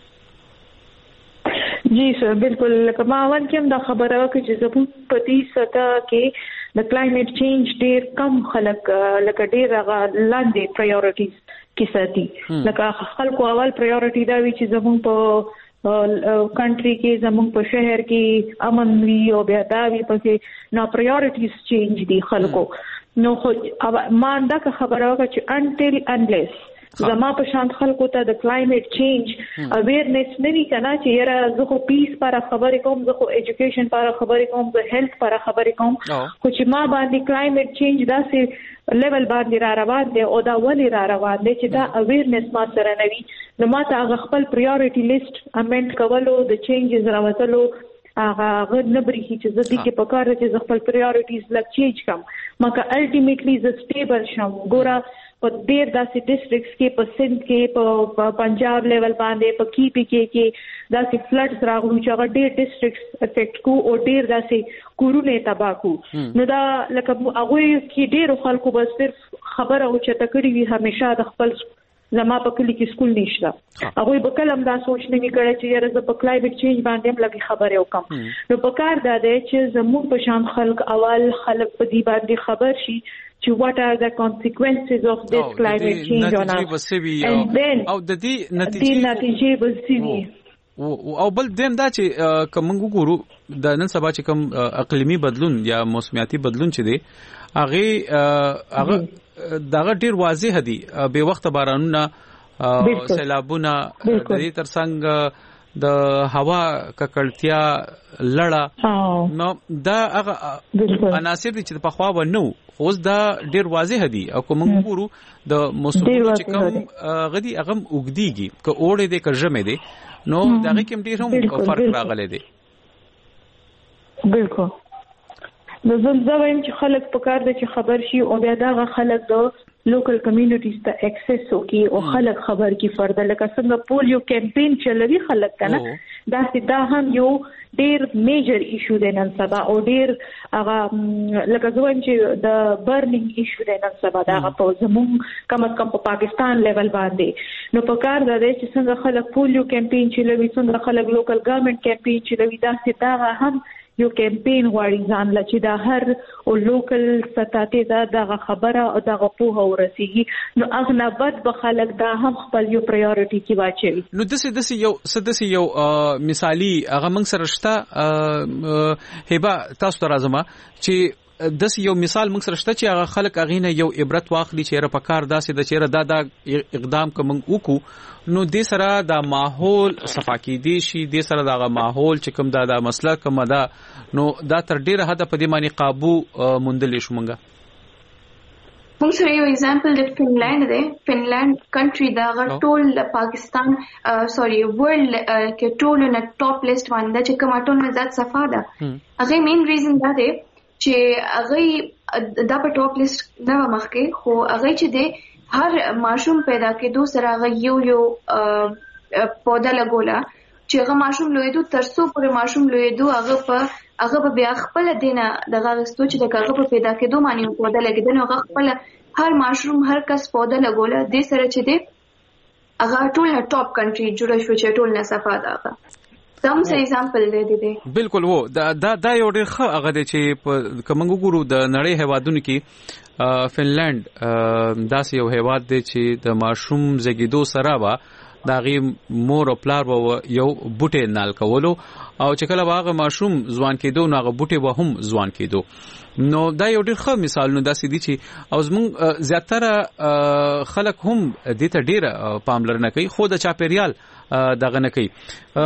جی سر بالکل لکه ما اول کې هم دا خبره وکړه چې زموږ په دې سطح کې د کلایمټ چینج ډیر کم خلک لکه ډیر هغه لاندې پرایورټیز کې ساتي لکه خلکو اول پرایورټي دا وی چې زموږ په کنټري کې زموږ په شهر کې امن وي او بیا دا وی پکې نو پرایورټیز چینج دي خلکو نو خو ما دا خبره وکړه چې انټل انلیس زما په شان خلکو ته د کلایمټ چینج اویرنس نه وی کنه چې یاره زه خو پیس پر خبرې کوم، زه خو ایجوکیشن پر خبرې کوم، زه هیلث پر خبرې کوم، خو چې ما باندې کلایمټ چینج داسې لیول باندې را روان دی او دا ولې را روان دی چې دا اویرنس ما سره نه وي، نو ما ته هغه خپل پریورټي لیست امنډ کولو د چینجز راوستلو هغه غږ نه بریښي چې زه دې کې په کار چې زه خپل پریورټیز لږ چینج کړم، مګر الټیمیټلی زه سټیبل شم. ګوره په ډېر داسې ډسټرکټس کې په سند کې په پنجاب لیول باندې په کی پی کې کې داسې فلډز راغلو چې هغه ډېر ډسټرکټس افیکټ کو او ډېر داسې کورونه تباه کو. نو دا لکه هغوی کې ډېرو خلکو به صرف خبره اوچته کړې وي همیشه د خپل زما په کلی کې سکول نشته، هغوی به کله هم دا سوچ نه وي کړی چې یاره زه په کلایمټ چینج باندې هم لږ خبرې وکړم. نو په کار دا دی چې زموږ په شان خلک اول خلک په دې باندې خبر شي چې what are the consequences of this oh, climate change on us and then او د دې نتیجې به سوي او بل دیم دا چې کوم ګورو د نن سبا چې کوم اقلیمی بدلون یا موسمیاتي بدلون چې دی هغه هغه دغه ډیر واضح دي، به وخت بارانونه، سیلابونه، د دې ترڅنګ د هوا ککړتیا لړه، نو دا هغه عناصر دي چې په خوا و نو اوس دا ډیر واضح دي. او کوم ګورو د موسمونو چې کوم غدي هغه وګديږي ک اوړې دي ک ژمې دي، نو دغه کوم ډیر هم فرق راغلی دی. بالکل نو زه وایم چې خلک په کار دي چې خبر شي او بیا دا خلک د لوکل کمیونټیز ته اکسس وکي او خلک خبر کی فرد لکه څنګه پولیو کمپین چلوي خلک کنه دا دا هم یو ډیر میجر ایشو دی نن سبا او ډیر هغه لکه زه وایم چې د برنینګ ایشو دی نن سبا دا په زموږ کم از کم په پاکستان لیول باندې. نو په کار دا دی چې څنګه خلک پولیو کمپین چلوي، څنګه خلک لوکل ګورنمنت کمپین چلوي، دا ستاره هم یو کمپین غواړي ځان ل چې دا هر او لوکل ستاتي دا دغه خبره او دغه پوهه ورسیږي، نو اغلبت به خلک دا هم خپل یو پرایورټي کې واچوي. نو دسه دسه یو سدسه یو مثالی هغه موږ سره شته هبه تاسو ته راځم چې دس یو مثال موږ سره شته چې هغه خلک اغینه یو عبرت واخلي چې را پکار داسې د چیرې دا دا اقدام کوم وکړو، نو دې سره دا ماحول صفاکی دي شي، دې سره دا ماحول چې کوم دا د مسله کوم دا نو دا تر ډیره حد په دې معنی قابو موندل شو. مونږه موږ سره یو ایگزامپل د فنلند دی، فنلند کنټری دا غ ټول پاکستان سوري ورلد کې ټول نه ټاپ لیست باندې چې کوم ټول نه ذات صفا ده. هغه مین ریزن دا دی چې هغه دا په ټاپ لیست نه مخکې، خو هغه چې دی هر ماشوم پیدا کېدو سره هغه یو یو پودا لګولا چې هغه ماشوم لویدو ترڅو پورې ماشوم لویدو هغه په هغه په بیا خپل دینه دغه غستو چې دغه په پیدا کېدو باندې پودا لګیدل، هغه خپل هر ماشوم هر کس پودا لګولا د سره چې دی هغه ټول ټاپ کنټری جوړ شو چې ټول نه صفا ده. سم سه ایگزامپل دی دی بالکل وو دا دا یو ډېر ښه هغه دی چې په کومنګ ګورو د نړۍ هیوادونو کې فنلند داسې یو هیواد دی چې د ماشوم زګیدو سره با داغي مور او پلار وو یو بوټي نال کولو او چې کله واغه ماشوم ځوان کېدو نو هغه بوټي به هم ځوان کېدو. نو دا یو ډېر ښه مثال نو داسې دي چې او زموږ زیاتره خلک هم دې ته ډېر پاملرنه کوي، خو د چاپیریال دغه نه کوي.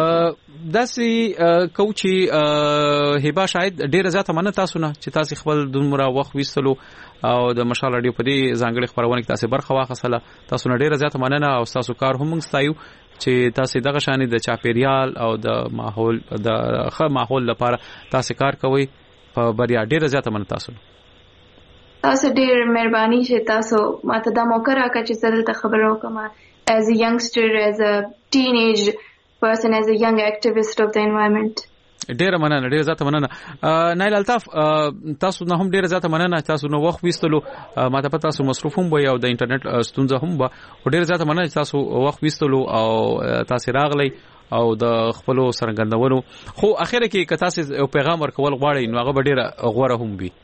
داسې کوچی هبه شاید ډېر زیاته مننه تاسو نه چې تاسو خپل دومره وخت وستلو او د مشال رادیو په دې ځانګړي خبرونه کې تاسو برخه واخیستله. تاسو نه ډېر زیاته مننه او تاسو کار هم ستایو چې تاسو دغه شانې د چاپیریال او د ماحول د ښه ماحول لپاره تاسو کار کوئ. په بریا ډېر زیاته مننه تاسو. تاسو ډېر مهرباني چې تاسو ماته دا موقع راکړه چې زه دلته خبرې وکړم as a youngster, as a teenage person, as a young activist of the environment. ډیره مننه، ډیره زیاته مننه. نایل الطاف تاسو نه هم ډیره زیاته مننه، تاسو نو وخت وستلو، ماته پته تاسو مصروف هم وي او د انټرنیټ ستونزه هم وه، ډیره زیاته مننه تاسو وخت وستلو او تاسو راغلی او د خپل سرګندونو. خو اخیره کې که تاسو یو پیغام ورکول غواړئ نو هغه ډیره غوړه هم وي.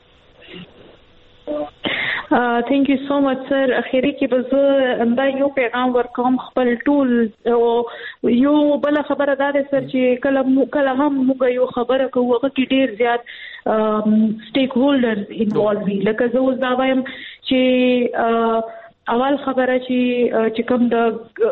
thank you so much sir. اخیری کې به زه دا یو پیغام ورکوم خپل ټول او یو بل خبره دا ده سر چې کله کله هم موږ یو خبره کوو هغه کې ډیر زیات سټیک هولډرز انوالو وي. لکه زه اوس دا وایم چې اول خبره چې چې کوم د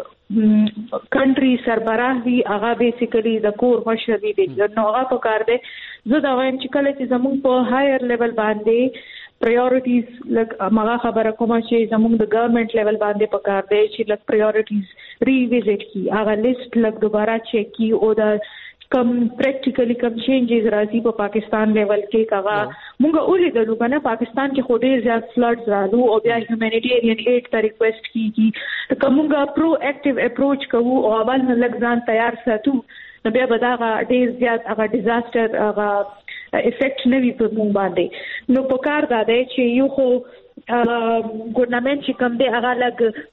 کنټري سربراه وی هغه بیسیکلی د کور مشر دی نو هغه په کار دی زه دا وایم چې کله چې زموږ په هایر لیول باندې پرایورټیز لکه ماغه خبره کومه چې زموږ د ګورنمنت لیول باندې په کار دی چې لکه پرایورټیز ریویزټ کی هغه لیست لکه دوباره چیک کی او دا کم پریکټیکلی کم چینجز راځي په پاکستان لیول کې کاغه مونږ اولې د لوګنه پاکستان کې خو ډیر زیات فلډز راځو او بیا هیومانیټیرین ایډ ته ریکوست کیږي ته کومه پرو اکټیو اپروچ کوو او اول نه لګ تیار ساتو نو بیا به دا ډیر زیات هغه ډیزاستر هغه افیکټ نه وي په مونږ باندې نو په کار دا دی چې یو خو ګورنمنت چې کوم دی هغه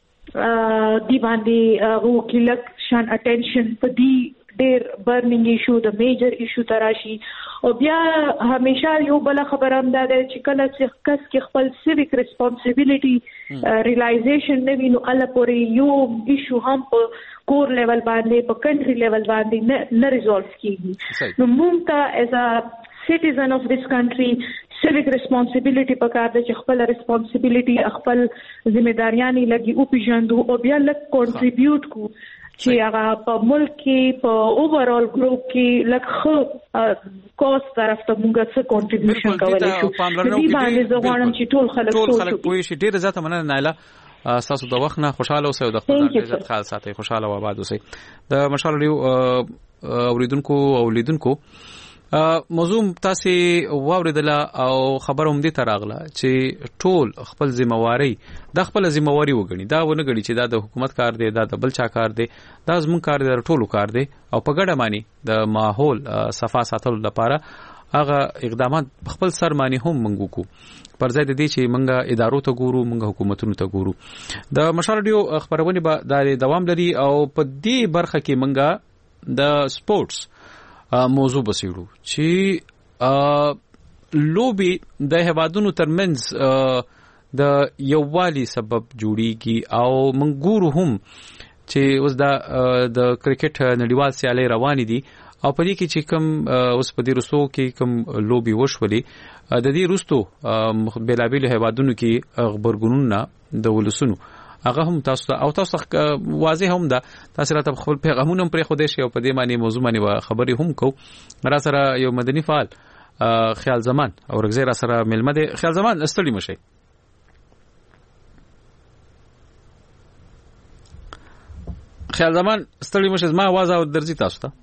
لګ دی باندې هغه کلک شان اټینشن په دی ډیر برنینګ ایشو د میجر ایشو تراشي او بیا همیشه یو بل خبره هم ده چې کله چې کس کې خپل سیویک ریسپانسیبিলিټي ریلایزیشن نه وینو اله پورې یو ایشو هم په کور لیول باندې په کنټری لیول باندې نه ریزولف کیږي نو موږ ته ایز ا سټیزن اف دیس کنټری سیویک ریسپانسیبিলিټي په کار ده چې خپل ریسپانسیبিলিټي خپل ځمېداریانې لګي او پیژندو او بیا لږ کنټریبیوټ کو چې هغه په ملک کې په اوورال ګروپ کې لکه کوست طرف ته موږ څه کنټریبیوشن کولای شو دې باندې زه غواړم چې ټول خلک ټول خلک پوه شي ډیر زیاته مننه نایله تاسو د وخت نه خوشاله اوسئ او د خپل عزت خیال ساتئ خوشاله او آباد اوسئ د مشال ریو اوریدونکو او لیدونکو موضوع تاسو واوریدله او خبر هم دې تراغله چې ټول خپل ذمہواری د خپل ذمہواری وګڼي دا ونه غړي چې دا د حکومت کار دی دا د بل چا کار دی دا زموږ کار دی ټولو کار دی او په ګډه معنی د ماحول صفا ساتلو لپاره هغه اقدامات خپل سر معنی هم منغو کو پر ځای د دې چې منګه ادارو ته ګورو منګه حکومتونو ته ګورو د مشال ریډیو خبرونه به د دوام لري او په دې برخه کې منګه د سپورتس موضوع بسیړو چې لوبي د هوادونو ترمنځ د یووالي سبب جوړیږي او منګورو هم چې اوس د د کرکټ نړیوال سیالي روان دي او په دې کې چې کوم اوس په دې رسو کې کوم لوبي وشولي د دې رستو بلابل هوادونو کې خبرګونونه د ولسونو هغه هم تاسو او تاسو واضح هم ده تاسو راته خپل پیغامونه پر خوده شي او په دې معنی موضوع باندې خبري هم کو را سره یو مدني فعال خیال زمان او رغزه را سره ملمه ده خیال زمان استړي مشي خیال زمان استړي مشي ما आवाज او درځي تاسو ته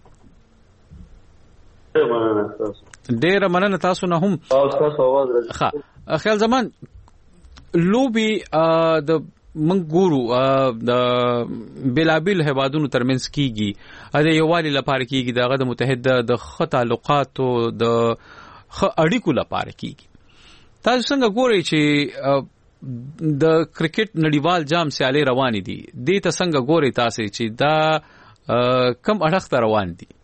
ډېر مننه تاسو نه هم تاسو आवाज راځي ښه خیال زمان لوبي د منګورو د بلابل هوادونو ترمنځ کیږي د یووالي لپاره کیږي دغه د متحده د خط تعلقاتو د اړیکو لپاره کیږي تاسو څنګه ګورئ چې د کرکټ نړیوال جام سیالي روان دي د ته څنګه ګورئ تاسو چې دا کم اړخ ته روان دي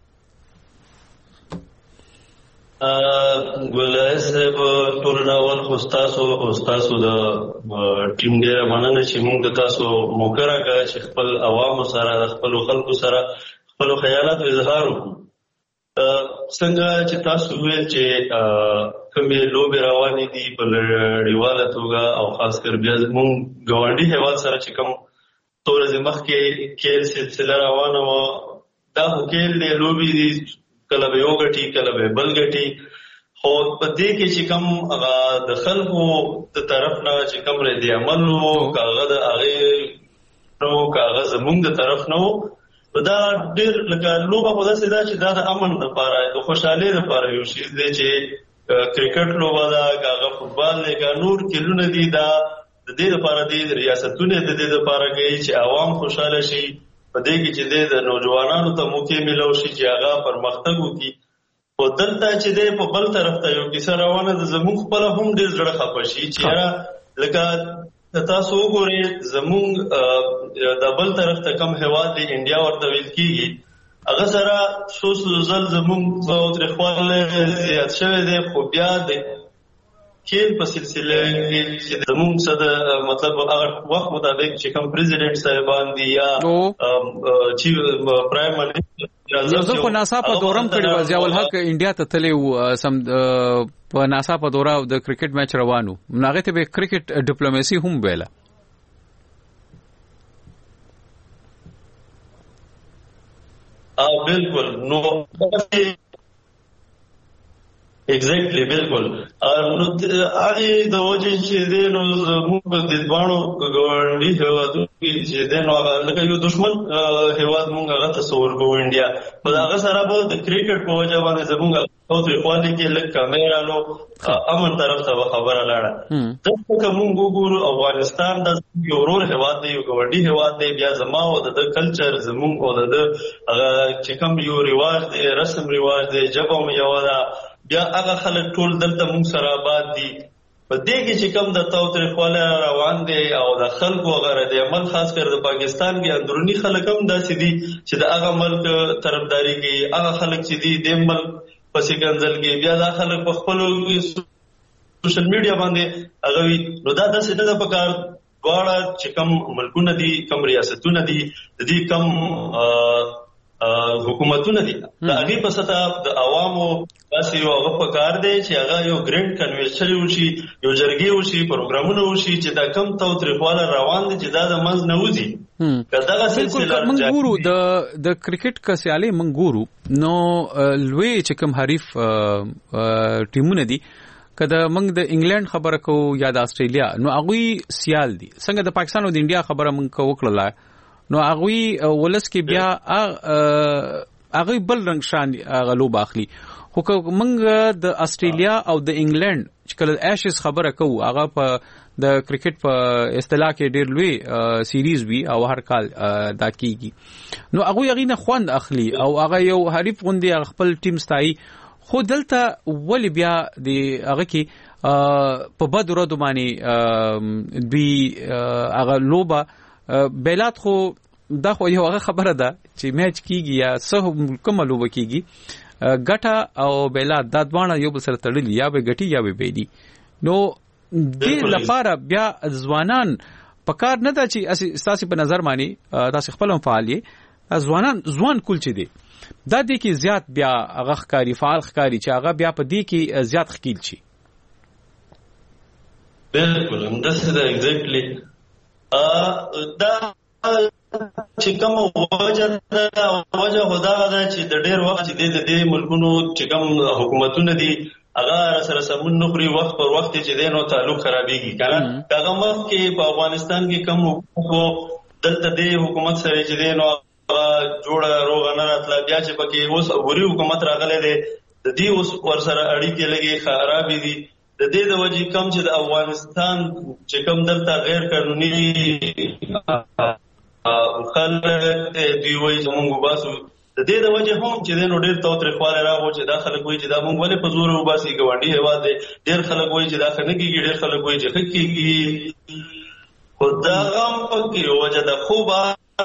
ګولایس په ټولناول خو تاسو او تاسو د ټیم ډیره مننه چې موږ د تاسو موکره کړ چې خپل عوام سره خپل خلکو سره خپل خیالات اظهار وکړو څنګه چې تاسو ویل چې کومې لوبې روانې دي په نړیواله توګه او خاص کر بیا موږ ګاونډي هیواد سره چې کوم تورې مخکې کېل سلسله روانه و دا هوکېل لوبې دي کله به یو غټي کله به بل غټي خو په دې کې چې کوم هغه د خلکو د طرف نه چې کوم ردی عمل وو کاغه د هغه نو کاغه زموږ د طرف نه وو دا ډېر لکه لوبه خو داسې ده چې دا د امن لپاره د خوشحالۍ لپاره یو شی دی چې کرکټ لوبه ده کاغه فوتبال دی کا نور کلونه دي دا د دې لپاره دی ریاستونه د دې لپاره کوي چې عوام خوشاله شي په دې کې چې د نوجوانانو ته موقع ملو شي چې هغه پرمختګ وکړي او دلته چې د په بل طرف ته یو کیسه روانه ده زموږ خپل هم ډېر زړه خپه شي چې لکه تاسو وګورئ زموږ د بل طرف ته کم هیواد دی انډیا ورته ویل کېږي هغه سره څو څو ځل زموږ او تاریخوال زیات شوی دی خو بیا د کېل په سلسله کې چې زموږ څه مطلب هغه وخت مطابق چې کوم پریزیډنټ صاحبان دي یا چې پرایم منسټر زه په ناسا په دورم کړی و ضیاء الحق انډیا ته تللی و سم په ناسا په دوره د کرکټ میچ روانو ناغه ته به کرکټ ډیپلوماسي هم ویله اه بالکل نو ایگزیکټلی بالکل نو هغه د وجه چې د نو موږ د ځوانو ګورنډي هیوادو کې چې د نو لکه یو دشمن هیواد موږ هغه تصور کوو انډیا په هغه سره به د کرکټ په وجه باندې زموږ او د خپل کې لکه کیمرا نو امن طرف ته خبره لاړه دغه موږ ګورو افغانستان د یو ورور هیواد دی یو ګورنډي هیواد دی بیا زما او د کلچر زموږ او د هغه چې کوم یو رواج دی رسم رواج دی جبه مې یو دا بیا هغه خلک ټول دلته موږ سره آباد دي په دې کې چې کوم د تاوتریخواله روان دي او د خلکو غره د عمل خاص کر د پاکستان کې اندرونی خلک هم داسې دي چې د هغه ملک طرفداري کوي هغه خلک چې دي د ملک پسې ګنځل کې بیا د خلک په خپل سوشل میډیا باندې هغه نو دا داسې نه په کار غواړه چې کوم ملکونه دي کوم ریاستونه دي د دې کوم حکومتونه دي دا هغه په ستا د عوامو تاسو یو هغه په کار دی چې هغه یو ګرینډ کنوینشن وشي یو جرګي وشي پروګرامونه وشي چې دا کم تاوتریخواله روان دي چې دا د منځ نه وځي کله سلسله منګورو د د کرکټ کسيالي منګورو نو لوی چې کوم حریف ټیمونه دي کله موږ د انګلند خبره کو یا د استرالیا نو هغه سیال دي څنګه د پاکستان او د انډیا خبره موږ وکړه نو هغه ولس کې بیا هغه بل رنگ شان غلوب اخلي خو موږ د استرالیا او د انګلند چې کله ایشز خبره کوو هغه په د کرکټ په اصطلاح کې ډېر لوی سیریز وی او هر کال دا کیږي نو هغه یغینه خوند اخلي او هغه یو حریف غوندي خپل ټیم ستایي خو دلته ولی بیا د هغه کې په بد ورځ باندې دوی هغه لوبه بیلات خو دا خو یو هغه خبره ده چې میچ کیږي یا څه کومه لوبه کیږي ګټه او بیلات د دوانه یو بل سره تړلي یا به ګټي یا به بيدي نو دې لپاره بیا ځوانان پکار نه ده چې اساسي په نظر مانی تاسو خپل فعالیت ځوانان ځوان کول چي دي دا دې کې زیات بیا هغه ښکاری فعال ښکاری چې هغه بیا په دې کې زیات خکیل شي بالکل همداسې ده ایگزیکټلی دا چې کوم وجه دا وجه خدا غدا چې د ډېر وخت چې د دې ملکونو چې کوم حکومتونه دي هغه سره سمون نخري وخت پر وخت چې دینو تعلق خرابېږي کنه هغه وخت کې په افغانستان کې کوم حکومت دلته د حکومت سره چې دینو جوړه روغ نه راتله بیا چې پکې اوس غوري حکومت راغله دي د دې اوس ور سره اړیکې لګي خرابې دي د دې د وجې کم چې د افغانستان چې کم دلته غیر قانوني خلک دی وایي زمونږ وباسو د دې د وجې هم چې دینو ډېر تاوتریخواله راغو چې دا خلک وایي چې دا مونږ ولې په زور وباسي ګاونډي هیواد دی ډېر خلک وایي چې دا ښه نه کېږي ډېر خلک وایي چې ښه کېږي خو دا هم پکې وجه ده خو به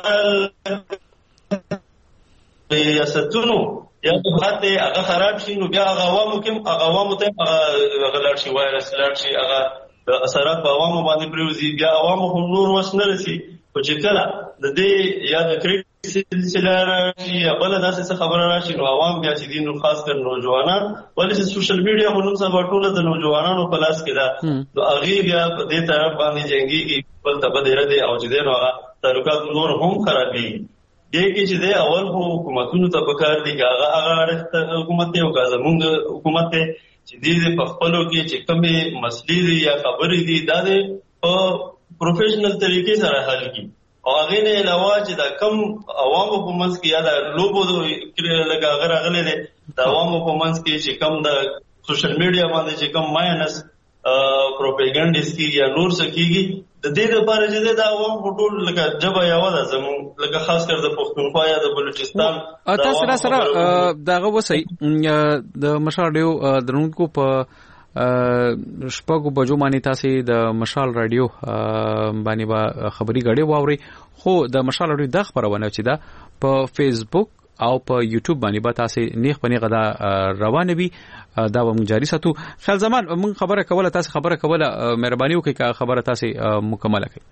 ریاستونو یا په هاته هغه خراب شي نو بیا هغه عوامو کې هغه عوامو ته هغه لار شي وایرس لار شي هغه اثرات په عوامو باندې پریوزي بیا عوامو هم نور وسنه رسي او چې کله د دې یا د کرکټ سلسله راشي یا بل داسې خبره راشي نو عوام بیا چې دین خاص کر نوجوانان ولې سوشل میډیا په نوم سره ټول د نوجوانانو په لاس کې ده نو هغه بیا په دې طرف باندې جنگي بل ته بده رده او چې دین هغه تعلقات نور هم خرابي دې کې چې د اول حکومتونو ته پکار دي هغه هغه حکومت یو غزمونږ حکومت چې دې په خپلو کې چې کومې مسلې دي یا خبرې دي دا د پروفیشنل طریقې سره حل کی او هغه نه علاوه چې دا کم عوامو په منځ کې یا د لوبو لکه هغه راغلي دي د عوامو په منځ کې چې کم د سوشل میډیا باندې چې کم ماینس پروپاګاندا کی یا نور سکیږي د دې لپاره چې دا عوام ټول لکه جبه یاوه ده زموږ لکه خاص کر د پښتونخوا یا د بلوچستان تاسو را سره دغه وسی د مشاړیو درونکو په شپږو بجو باندې تاسو د مشال رادیو باندې با خبري غړي واوري خو د مشال رادیو د خبرونه چې دا په فیسبوک او په یوټیوب باندې به تاسو نیخ پنی غدا روان وي دا به موږ جاری ساتو خل زمان موږ خبره کوله تاسو خبره کوله مهرباني وکړئ خبره تاسو مکمله کړئ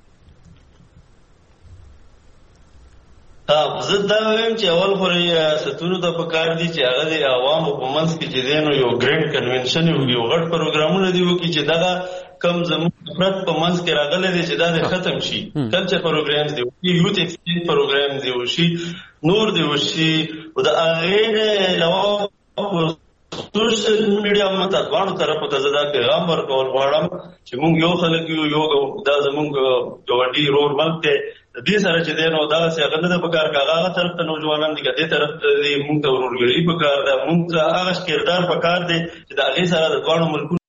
ها زه دا وایم چې اول خو ریاستونو ته پکار دي چې هغه د عوامو په منځ کې چې دینو یو ګرینډ کنونشن یو غټ پروګرامونه دی وکړي چې دا کم زموږ فرد په منځ کې راغلي دي چې دا ختم شي کلچر پروګرامز دی یوث ایکسچینج پروګرامز دی وشي نور دی وشي او د هغې علاوه سوشل میډیا مته ځوانو طرفو ته زه دا پیغام ورکول غواړم چې موږ یو خلک یو یو دا زموږ ګاونډي رور ملک دی د دې سره چې دی نو دغسې هغه نه ده په کار که هغه طرف ته نوجوانان دي که دې طرف ته دي موږ ته ورورګري په کار ده موږ ته هغه کردار په کار دی چې د هغې سره د دواړو ملکونو